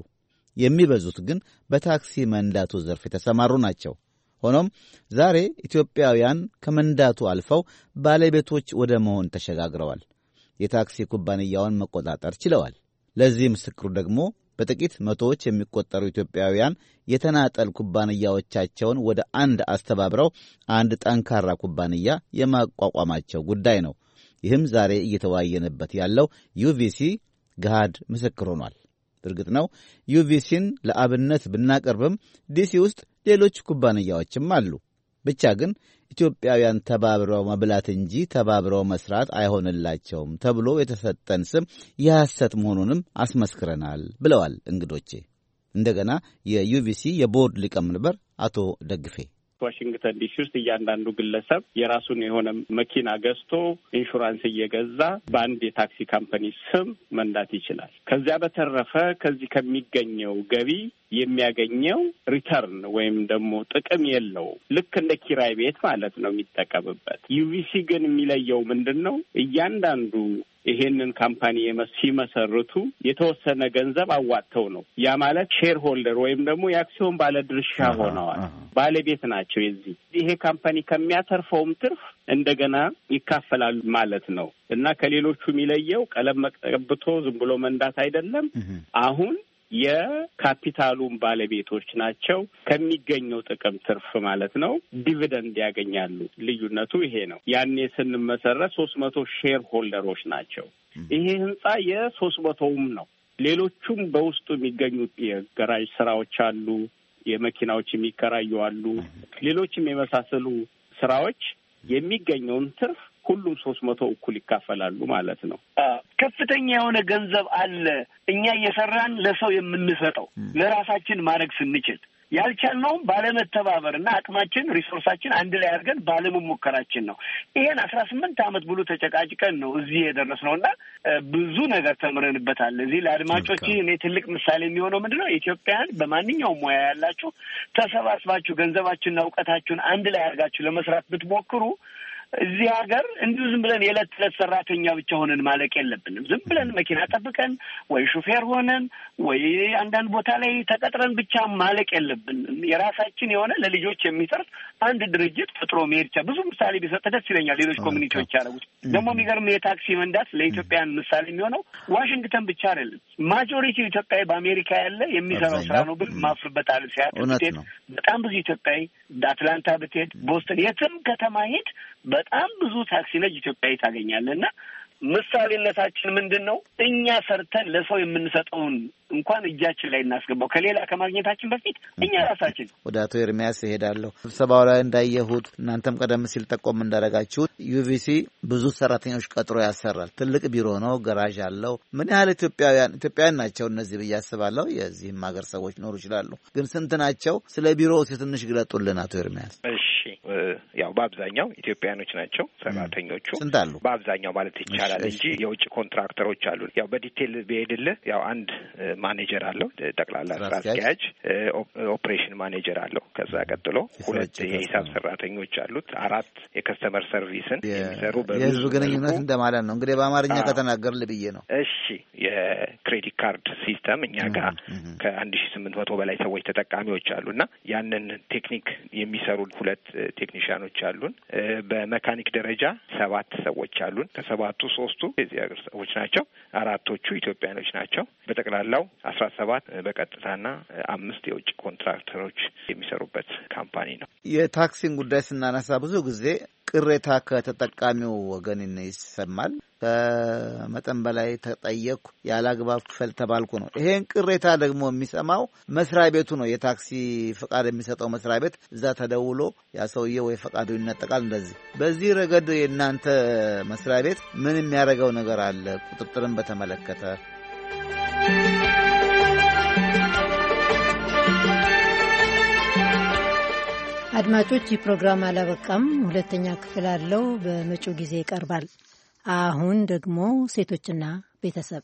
[SPEAKER 4] የሚበዙት ግን በታክሲ መንዳቱ ዘርፍ የተሰማሩ ናቸው። ሆኖም ዛሬ ኢትዮጵያውያን ከመንዳቱ አልፈው ባለቤቶች ወደ መሆን ተሸጋግረዋል። የታክሲ ኩባንያውን መቆጣጠር ችለዋል። ለዚህ ምስክሩ ደግሞ በጥቂት መቶዎች የሚቆጠሩ ኢትዮጵያውያን የተናጠል ኩባንያዎቻቸውን ወደ አንድ አስተባብረው አንድ ጠንካራ ኩባንያ የማቋቋማቸው ጉዳይ ነው። ይህም ዛሬ እየተወያየንበት ያለው ዩቪሲ ገሃድ ምስክር ሆኗል። እርግጥ ነው ዩቪሲን ለአብነት ብናቀርብም ዲሲ ውስጥ ሌሎች ኩባንያዎችም አሉ። ብቻ ግን ኢትዮጵያውያን ተባብረው መብላት እንጂ ተባብረው መስራት አይሆንላቸውም ተብሎ የተሰጠን ስም የሐሰት መሆኑንም አስመስክረናል ብለዋል እንግዶቼ። እንደገና የዩቪሲ የቦርድ ሊቀመንበር አቶ ደግፌ
[SPEAKER 20] ዋሽንግተን ዲሲ ውስጥ እያንዳንዱ ግለሰብ የራሱን የሆነ መኪና ገዝቶ ኢንሹራንስ እየገዛ በአንድ የታክሲ ካምፓኒ ስም መንዳት ይችላል። ከዚያ በተረፈ ከዚህ ከሚገኘው ገቢ የሚያገኘው ሪተርን ወይም ደግሞ ጥቅም የለው። ልክ እንደ ኪራይ ቤት ማለት ነው የሚጠቀምበት። ዩቪሲ ግን የሚለየው ምንድን ነው? እያንዳንዱ ይሄንን ካምፓኒ ሲመሰርቱ የተወሰነ ገንዘብ አዋጥተው ነው። ያ ማለት ሼር ሆልደር ወይም ደግሞ የአክሲዮን ባለድርሻ ሆነዋል፣ ባለቤት ናቸው። የዚህ ይሄ ካምፓኒ ከሚያተርፈውም ትርፍ እንደገና ይካፈላሉ ማለት ነው። እና ከሌሎቹ የሚለየው ቀለም መቀብቶ ዝም ብሎ መንዳት አይደለም። አሁን የካፒታሉን ባለቤቶች ናቸው። ከሚገኘው ጥቅም ትርፍ ማለት ነው ዲቪደንድ ያገኛሉ። ልዩነቱ ይሄ ነው። ያኔ ስንመሰረት 300 ሼር ሆልደሮች ናቸው። ይሄ ህንጻ የ300ም ነው። ሌሎቹም በውስጡ የሚገኙት የገራጅ ስራዎች አሉ፣ የመኪናዎች የሚከራዩ አሉ፣ ሌሎችም የመሳሰሉ ስራዎች የሚገኘውን ትርፍ ሁሉም 300 እኩል ይካፈላሉ ማለት ነው።
[SPEAKER 5] ከፍተኛ የሆነ ገንዘብ አለ እኛ እየሰራን ለሰው የምንሰጠው ለራሳችን ማድረግ ስንችል ያልቻልነውም ባለመተባበርና አቅማችን ሪሶርሳችን አንድ ላይ አድርገን ባለመሞከራችን ነው። ይሄን 18 ዓመት ብሎ ተጨቃጭቀን ነው እዚህ የደረስነውና ብዙ ነገር ተምረንበታል። እዚህ ለአድማጮች እኔ ትልቅ ምሳሌ የሚሆነው ምንድነው ኢትዮጵያን በማንኛውም ሙያ ያላችሁ ተሰባስባችሁ ገንዘባችሁንና እውቀታችሁን አንድ ላይ አድርጋችሁ ለመስራት ብትሞክሩ እዚህ ሀገር እንዲሁ ዝም ብለን የዕለት ተዕለት ሰራተኛ ብቻ ሆነን ማለቅ የለብንም። ዝም ብለን መኪና ጠብቀን ወይ ሹፌር ሆነን ወይ አንዳንድ ቦታ ላይ ተቀጥረን ብቻ ማለቅ የለብንም። የራሳችን የሆነ ለልጆች የሚሰርፍ አንድ ድርጅት ፈጥሮ መሄድ ብዙ ምሳሌ ቢሰጥ ደስ ይለኛል። ሌሎች ኮሚኒቲዎች ያደረጉት ደግሞ የሚገርም የታክሲ መንዳት ለኢትዮጵያን ምሳሌ የሚሆነው ዋሽንግተን ብቻ አይደለም። ማጆሪቲ ኢትዮጵያዊ በአሜሪካ ያለ የሚሰራው ስራ ነው ብል ማፍርበት አለ። ሲያትል ብትሄድ በጣም ብዙ ኢትዮጵያዊ፣ አትላንታ ብትሄድ፣ ቦስተን፣ የትም ከተማ ሄድ በጣም ብዙ ታክሲ ነጅ ኢትዮጵያዊ ታገኛለህ። እና ምሳሌነታችን ምንድን ነው? እኛ ሰርተን ለሰው የምንሰጠውን እንኳን እጃችን ላይ እናስገባው ከሌላ ከማግኘታችን በፊት እኛ ራሳችን።
[SPEAKER 4] ወደ አቶ ኤርሚያስ እሄዳለሁ። ስብሰባው ላይ እንዳየሁት እናንተም ቀደም ሲል ጠቆም እንዳደረጋችሁት ዩቪሲ ብዙ ሰራተኞች ቀጥሮ ያሰራል። ትልቅ ቢሮ ነው፣ ገራዥ አለው። ምን ያህል ኢትዮጵያውያን ናቸው እነዚህ ብዬ አስባለሁ። የዚህም ሀገር ሰዎች ሊኖሩ ይችላሉ። ግን ስንት ናቸው? ስለ ቢሮው ትንሽ ግለጡልን አቶ ኤርሚያስ።
[SPEAKER 21] እሺ፣ ያው በአብዛኛው ኢትዮጵያኖች ናቸው ሰራተኞቹ።
[SPEAKER 4] ስንት አሉ?
[SPEAKER 21] በአብዛኛው ማለት ይቻላል እንጂ የውጭ ኮንትራክተሮች አሉ። ያው በዲቴል ብሄድልህ ያው አንድ ማኔጀር አለው፣ ጠቅላላ ስራ አስኪያጅ፣ ኦፕሬሽን ማኔጀር አለው። ከዛ ቀጥሎ 2 የሂሳብ ሰራተኞች አሉት፣ 4 የከስተመር ሰርቪስን የሚሰሩ
[SPEAKER 4] የህዝብ ግንኙነት እንደማለት ነው እንግዲህ በአማርኛ ከተናገርልህ ብዬ ነው።
[SPEAKER 21] እሺ፣ የክሬዲት ካርድ ሲስተም እኛ ጋር ከ1800 በላይ ሰዎች ተጠቃሚዎች አሉና ያንን ቴክኒክ የሚሰሩ 2 ቴክኒሽያኖች አሉን። በመካኒክ ደረጃ 7 ሰዎች አሉን። ከ7ቱ 3ቱ የዚህ ሀገር ሰዎች ናቸው፣ 4ቶቹ ኢትዮጵያኖች ናቸው። በጠቅላላው 17 በቀጥታና 5 የውጭ ኮንትራክተሮች የሚሰሩበት ካምፓኒ ነው።
[SPEAKER 4] የታክሲን ጉዳይ ስናነሳ ብዙ ጊዜ ቅሬታ ከተጠቃሚው ወገን ይሰማል። ከመጠን በላይ ተጠየቅኩ፣ ያላግባብ ክፈል ተባልኩ ነው። ይሄን ቅሬታ ደግሞ የሚሰማው መስሪያ ቤቱ ነው። የታክሲ ፈቃድ የሚሰጠው መስሪያ ቤት እዛ ተደውሎ ያ ሰውዬ ወይ ፈቃዱ ይነጠቃል። እንደዚህ በዚህ ረገድ የእናንተ መስሪያ ቤት ምን የሚያደርገው ነገር አለ? ቁጥጥርን በተመለከተ
[SPEAKER 3] አድማጮች፣ ይህ ፕሮግራም አላበቃም። ሁለተኛ ክፍል አለው፣ በመጪው ጊዜ ይቀርባል። አሁን ደግሞ ሴቶችና ቤተሰብ።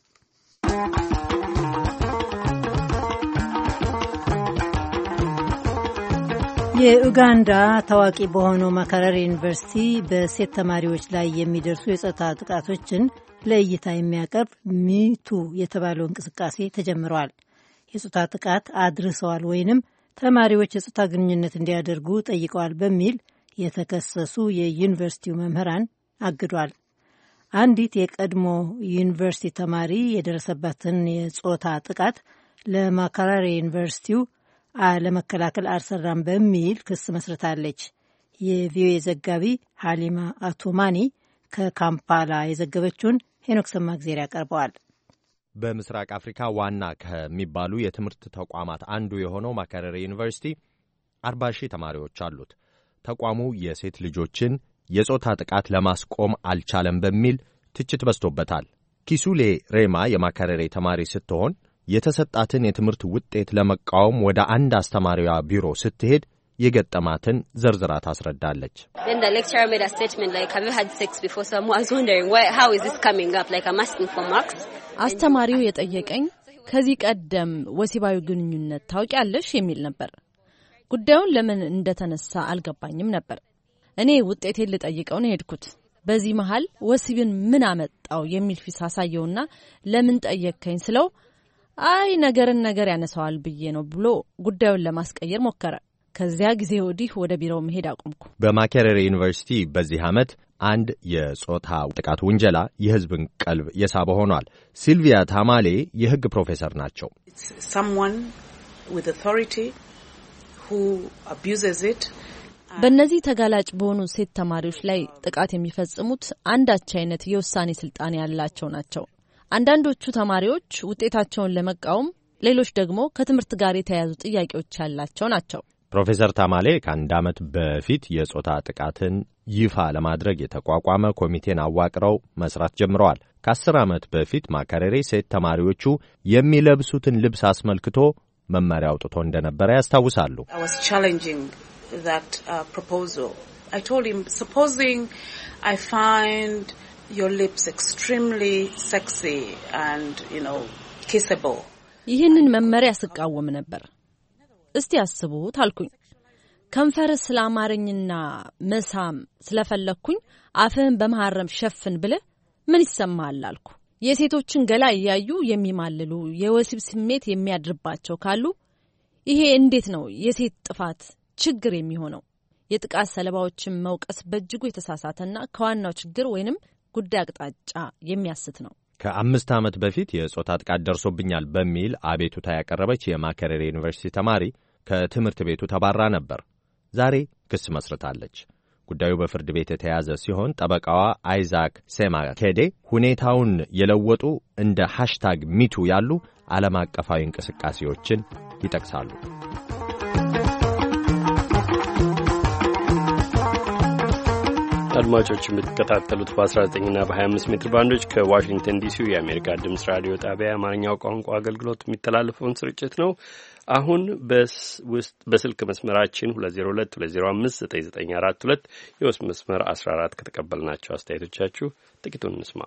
[SPEAKER 3] የኡጋንዳ ታዋቂ በሆነው ማካራሪ ዩኒቨርሲቲ በሴት ተማሪዎች ላይ የሚደርሱ የጾታ ጥቃቶችን ለእይታ የሚያቀርብ ሚቱ የተባለው እንቅስቃሴ ተጀምረዋል። የጾታ ጥቃት አድርሰዋል ወይንም ተማሪዎች የጾታ ግንኙነት እንዲያደርጉ ጠይቀዋል በሚል የተከሰሱ የዩኒቨርሲቲው መምህራን አግዷል። አንዲት የቀድሞ ዩኒቨርሲቲ ተማሪ የደረሰባትን የጾታ ጥቃት ለማካራሪ ዩኒቨርሲቲው ለመከላከል አልሰራም በሚል ክስ መስርታለች። የቪኦኤ ዘጋቢ ሀሊማ አቱማኒ ከካምፓላ የዘገበችውን ሄኖክ ሰማግዜር ያቀርበዋል።
[SPEAKER 15] በምስራቅ አፍሪካ ዋና ከሚባሉ የትምህርት ተቋማት አንዱ የሆነው ማከረሬ ዩኒቨርሲቲ 40,000 ተማሪዎች አሉት። ተቋሙ የሴት ልጆችን የጾታ ጥቃት ለማስቆም አልቻለም በሚል ትችት በዝቶበታል። ኪሱሌ ሬማ የማከረሬ ተማሪ ስትሆን የተሰጣትን የትምህርት ውጤት ለመቃወም ወደ አንድ አስተማሪዋ ቢሮ ስትሄድ የገጠማትን ዘርዝራ ታስረዳለች።
[SPEAKER 18] አስተማሪው የጠየቀኝ ከዚህ ቀደም ወሲባዊ ግንኙነት ታውቂያለሽ የሚል ነበር። ጉዳዩን ለምን እንደተነሳ አልገባኝም ነበር። እኔ ውጤቴን ልጠይቀው ነው ሄድኩት። በዚህ መሃል ወሲብን ምን አመጣው የሚል ፊት አሳየውና ለምን ጠየቀኝ ስለው አይ ነገርን ነገር ያነሳዋል ብዬ ነው ብሎ ጉዳዩን ለማስቀየር ሞከረ። ከዚያ ጊዜ ወዲህ ወደ ቢሮው መሄድ አቆምኩ።
[SPEAKER 15] በማከረሬ ዩኒቨርሲቲ በዚህ ዓመት አንድ የጾታ ጥቃት ውንጀላ የሕዝብን ቀልብ የሳበ ሆኗል። ሲልቪያ ታማሌ የሕግ ፕሮፌሰር ናቸው።
[SPEAKER 18] በእነዚህ ተጋላጭ በሆኑ ሴት ተማሪዎች ላይ ጥቃት የሚፈጽሙት አንዳች አይነት የውሳኔ ስልጣን ያላቸው ናቸው። አንዳንዶቹ ተማሪዎች ውጤታቸውን ለመቃወም፣ ሌሎች ደግሞ ከትምህርት ጋር የተያያዙ ጥያቄዎች ያላቸው ናቸው።
[SPEAKER 15] ፕሮፌሰር ታማሌ ከአንድ ዓመት በፊት የጾታ ጥቃትን ይፋ ለማድረግ የተቋቋመ ኮሚቴን አዋቅረው መስራት ጀምረዋል። ከ10 ዓመት በፊት ማከረሬ ሴት ተማሪዎቹ የሚለብሱትን ልብስ አስመልክቶ መመሪያ አውጥቶ እንደነበረ ያስታውሳሉ።
[SPEAKER 18] ይህንን መመሪያ ስቃወም ነበር። እስቲ አስቡት አልኩኝ። ከንፈር ስላማረኝና መሳም ስለፈለኩኝ አፍህን በመሐረም ሸፍን ብለህ ምን ይሰማሃል አልኩ። የሴቶችን ገላ እያዩ የሚማልሉ የወሲብ ስሜት የሚያድርባቸው ካሉ ይሄ እንዴት ነው የሴት ጥፋት ችግር የሚሆነው? የጥቃት ሰለባዎችን መውቀስ በእጅጉ የተሳሳተና ከዋናው ችግር ወይንም ጉዳይ አቅጣጫ የሚያስት ነው።
[SPEAKER 15] ከ5 ዓመት በፊት የጾታ ጥቃት ደርሶብኛል በሚል አቤቱታ ያቀረበች የማከረሬ ዩኒቨርሲቲ ተማሪ ከትምህርት ቤቱ ተባራ ነበር። ዛሬ ክስ መስርታለች። ጉዳዩ በፍርድ ቤት የተያዘ ሲሆን ጠበቃዋ አይዛክ ሴማኬዴ ሁኔታውን የለወጡ እንደ ሃሽታግ ሚቱ ያሉ ዓለም አቀፋዊ እንቅስቃሴዎችን ይጠቅሳሉ።
[SPEAKER 1] አድማጮች የምትከታተሉት በ19ና በ25 ሜትር ባንዶች ከዋሽንግተን ዲሲ የአሜሪካ ድምፅ ራዲዮ ጣቢያ የአማርኛው ቋንቋ አገልግሎት የሚተላለፈውን ስርጭት ነው። አሁን በስልክ መስመራችን 2022059942 የውስጥ መስመር 14 ከተቀበልናቸው አስተያየቶቻችሁ ጥቂቱን እንስማ።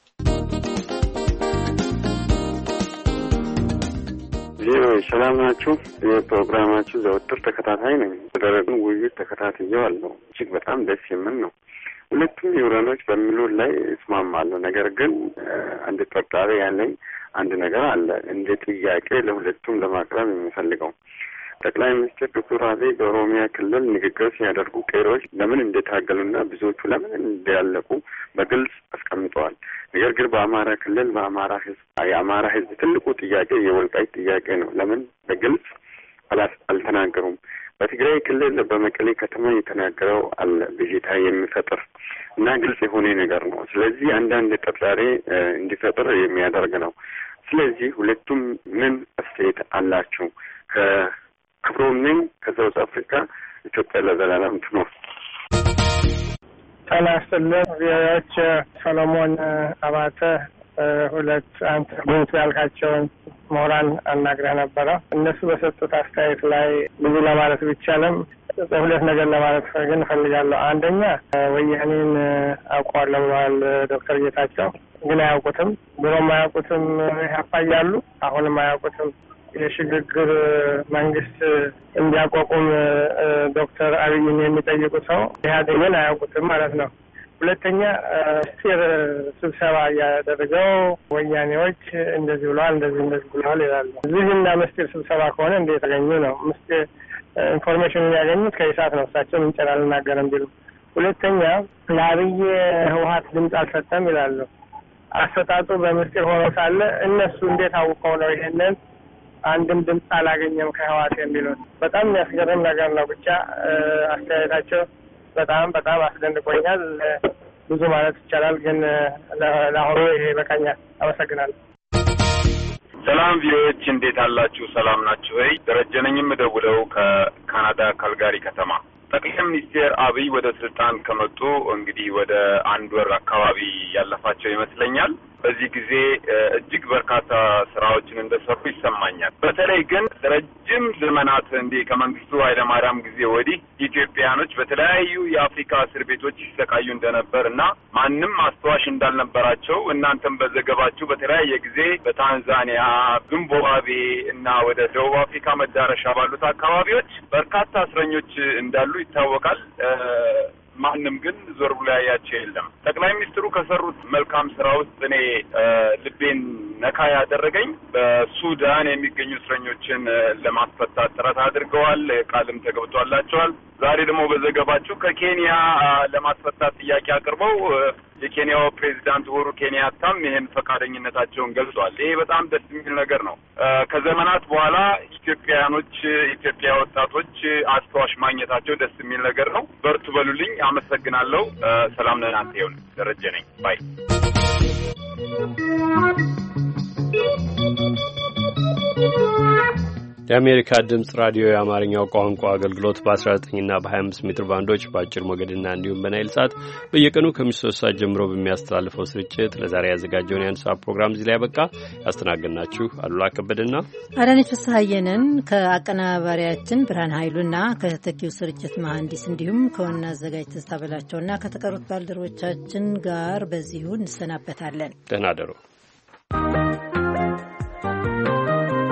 [SPEAKER 6] ሰላም ናችሁ? የፕሮግራማችሁ ዘወትር ተከታታይ ነኝ። ተደረጉን ውይይት ተከታትየዋለሁ። እጅግ በጣም ደስ የሚል ነው። ሁለቱም ዩራኖች በሚሉት ላይ እስማማለሁ። ነገር ግን አንድ ጠርጣሪ ያለኝ አንድ ነገር አለ። እንደ ጥያቄ ለሁለቱም ለማቅረብ የሚፈልገው ጠቅላይ ሚኒስትር ዶክተር አብይ በኦሮሚያ ክልል ንግግር ሲያደርጉ ቄሮች ለምን እንደታገሉና ብዙዎቹ ለምን እንዳለቁ በግልጽ አስቀምጠዋል። ነገር ግን በአማራ ክልል የአማራ ሕዝብ ትልቁ ጥያቄ የወልቃይት ጥያቄ ነው። ለምን በግልጽ አልተናገሩም? በትግራይ ክልል በመቀሌ ከተማ የተናገረው አለ ብዥታ የሚፈጥር እና ግልጽ የሆነ ነገር ነው። ስለዚህ አንዳንድ ጥርጣሬ እንዲፈጥር የሚያደርግ ነው። ስለዚህ ሁለቱም ምን አስተያየት አላችሁ? ከክብሮም ነኝ ከሳውዝ አፍሪካ። ኢትዮጵያ ለዘላለም ትኖር።
[SPEAKER 22] ጤና ይስጥልኝ ቪኦኤዎች። ሰሎሞን አባተ ሁለት አንተ ጉንቱ ያልካቸውን ምሁራን አናግረህ ነበረ። እነሱ በሰጡት አስተያየት ላይ ብዙ ለማለት ቢቻልም ሁለት ነገር ለማለት ግን እፈልጋለሁ። አንደኛ ወያኔን አውቀዋለሁ ብለዋል ዶክተር ጌታቸው፣ ግን አያውቁትም። ድሮም አያውቁትም ያፋያሉ፣ አሁንም አያውቁትም። የሽግግር መንግስት እንዲያቋቁም ዶክተር አብይን የሚጠይቁ ሰው ኢህአዴግን አያውቁትም ማለት ነው። ሁለተኛ ምስጢር ስብሰባ እያደረገው ወያኔዎች እንደዚህ ብለዋል እንደዚህ ብለዋል ይላሉ። እዚህና ምስጢር ስብሰባ ከሆነ እንዴት ያገኙ ነው? ምስጢር ኢንፎርሜሽን የሚያገኙት ከኢሳት ነው። እሳቸው ምንጭር አልናገርም ቢሉ። ሁለተኛ ለአብይ ህወሀት ድምፅ አልሰጠም ይላሉ። አሰጣጡ በምስጢር ሆኖ ሳለ እነሱ እንዴት አውቀው ነው ይሄንን አንድም ድምፅ አላገኘም ከህወሀት የሚሉት? በጣም የሚያስገርም ነገር ነው። ብቻ አስተያየታቸው በጣም አስደንቆኛል። ብዙ ማለት ይቻላል፣ ግን ለአሁኑ ይሄ በቃኛል። አመሰግናለሁ።
[SPEAKER 2] ሰላም ቪኦኤዎች እንዴት አላችሁ? ሰላም ናችሁ ወይ? ደረጀ ነኝ የምደውለው ከካናዳ ካልጋሪ ከተማ። ጠቅላይ ሚኒስትር አብይ ወደ ስልጣን ከመጡ እንግዲህ ወደ 1 ወር አካባቢ ያለፋቸው ይመስለኛል። በዚህ ጊዜ እጅግ በርካታ ስራዎችን እንደሰሩ ይሰማኛል። በተለይ ግን ረጅም ዘመናት እንደ ከመንግስቱ ኃይለማርያም ጊዜ ወዲህ ኢትዮጵያኖች በተለያዩ የአፍሪካ እስር ቤቶች ይሰቃዩ እንደነበር እና ማንም አስተዋሽ እንዳልነበራቸው እናንተም በዘገባችሁ በተለያየ ጊዜ በታንዛኒያ፣ ዚምባብዌ እና ወደ ደቡብ አፍሪካ መዳረሻ ባሉት አካባቢዎች በርካታ እስረኞች እንዳሉ ይታወቃል። ማንም ግን ዞር ብሎ ያያቸው የለም። ጠቅላይ ሚኒስትሩ ከሰሩት መልካም ስራ ውስጥ እኔ ልቤን ነካ ያደረገኝ በሱዳን የሚገኙ እስረኞችን ለማስፈታት ጥረት አድርገዋል። ቃልም ተገብቶላቸዋል። ዛሬ ደግሞ በዘገባችሁ ከኬንያ ለማስፈታት ጥያቄ አቅርበው የኬንያው ፕሬዚዳንት ኡሁሩ ኬንያታም ይሄን ፈቃደኝነታቸውን ገልጸዋል። ይሄ በጣም ደስ የሚል ነገር ነው። ከዘመናት በኋላ ኢትዮጵያ ወጣቶች አስተዋሽ ማግኘታቸው ደስ የሚል ነገር ነው። በርቱ በሉልኝ። አመሰግናለሁ። ሰላም ለእናንተ ይሁን። ደረጀ ነኝ። ባይ
[SPEAKER 1] የአሜሪካ ድምጽ ራዲዮ የአማርኛው ቋንቋ አገልግሎት በ19 እና በ25 ሜትር ባንዶች በአጭር ሞገድና እንዲሁም በናይል ሳት በየቀኑ ከምሽቱ 3 ሰዓት ጀምሮ በሚያስተላልፈው ስርጭት ለዛሬ ያዘጋጀውን የአንድ ሰዓት ፕሮግራም እዚህ ላይ ያበቃ። ያስተናገድናችሁ አሉላ ከበደና
[SPEAKER 3] አዳነች ፍስሐየንን ከአቀናባሪያችን ብርሃን ኃይሉና ከተተኪው ስርጭት መሐንዲስ እንዲሁም ከዋና አዘጋጅ ትዝታ በላቸውና ከተቀሩት ባልደረቦቻችን ጋር በዚሁ እንሰናበታለን።
[SPEAKER 1] ደህና ደሩ።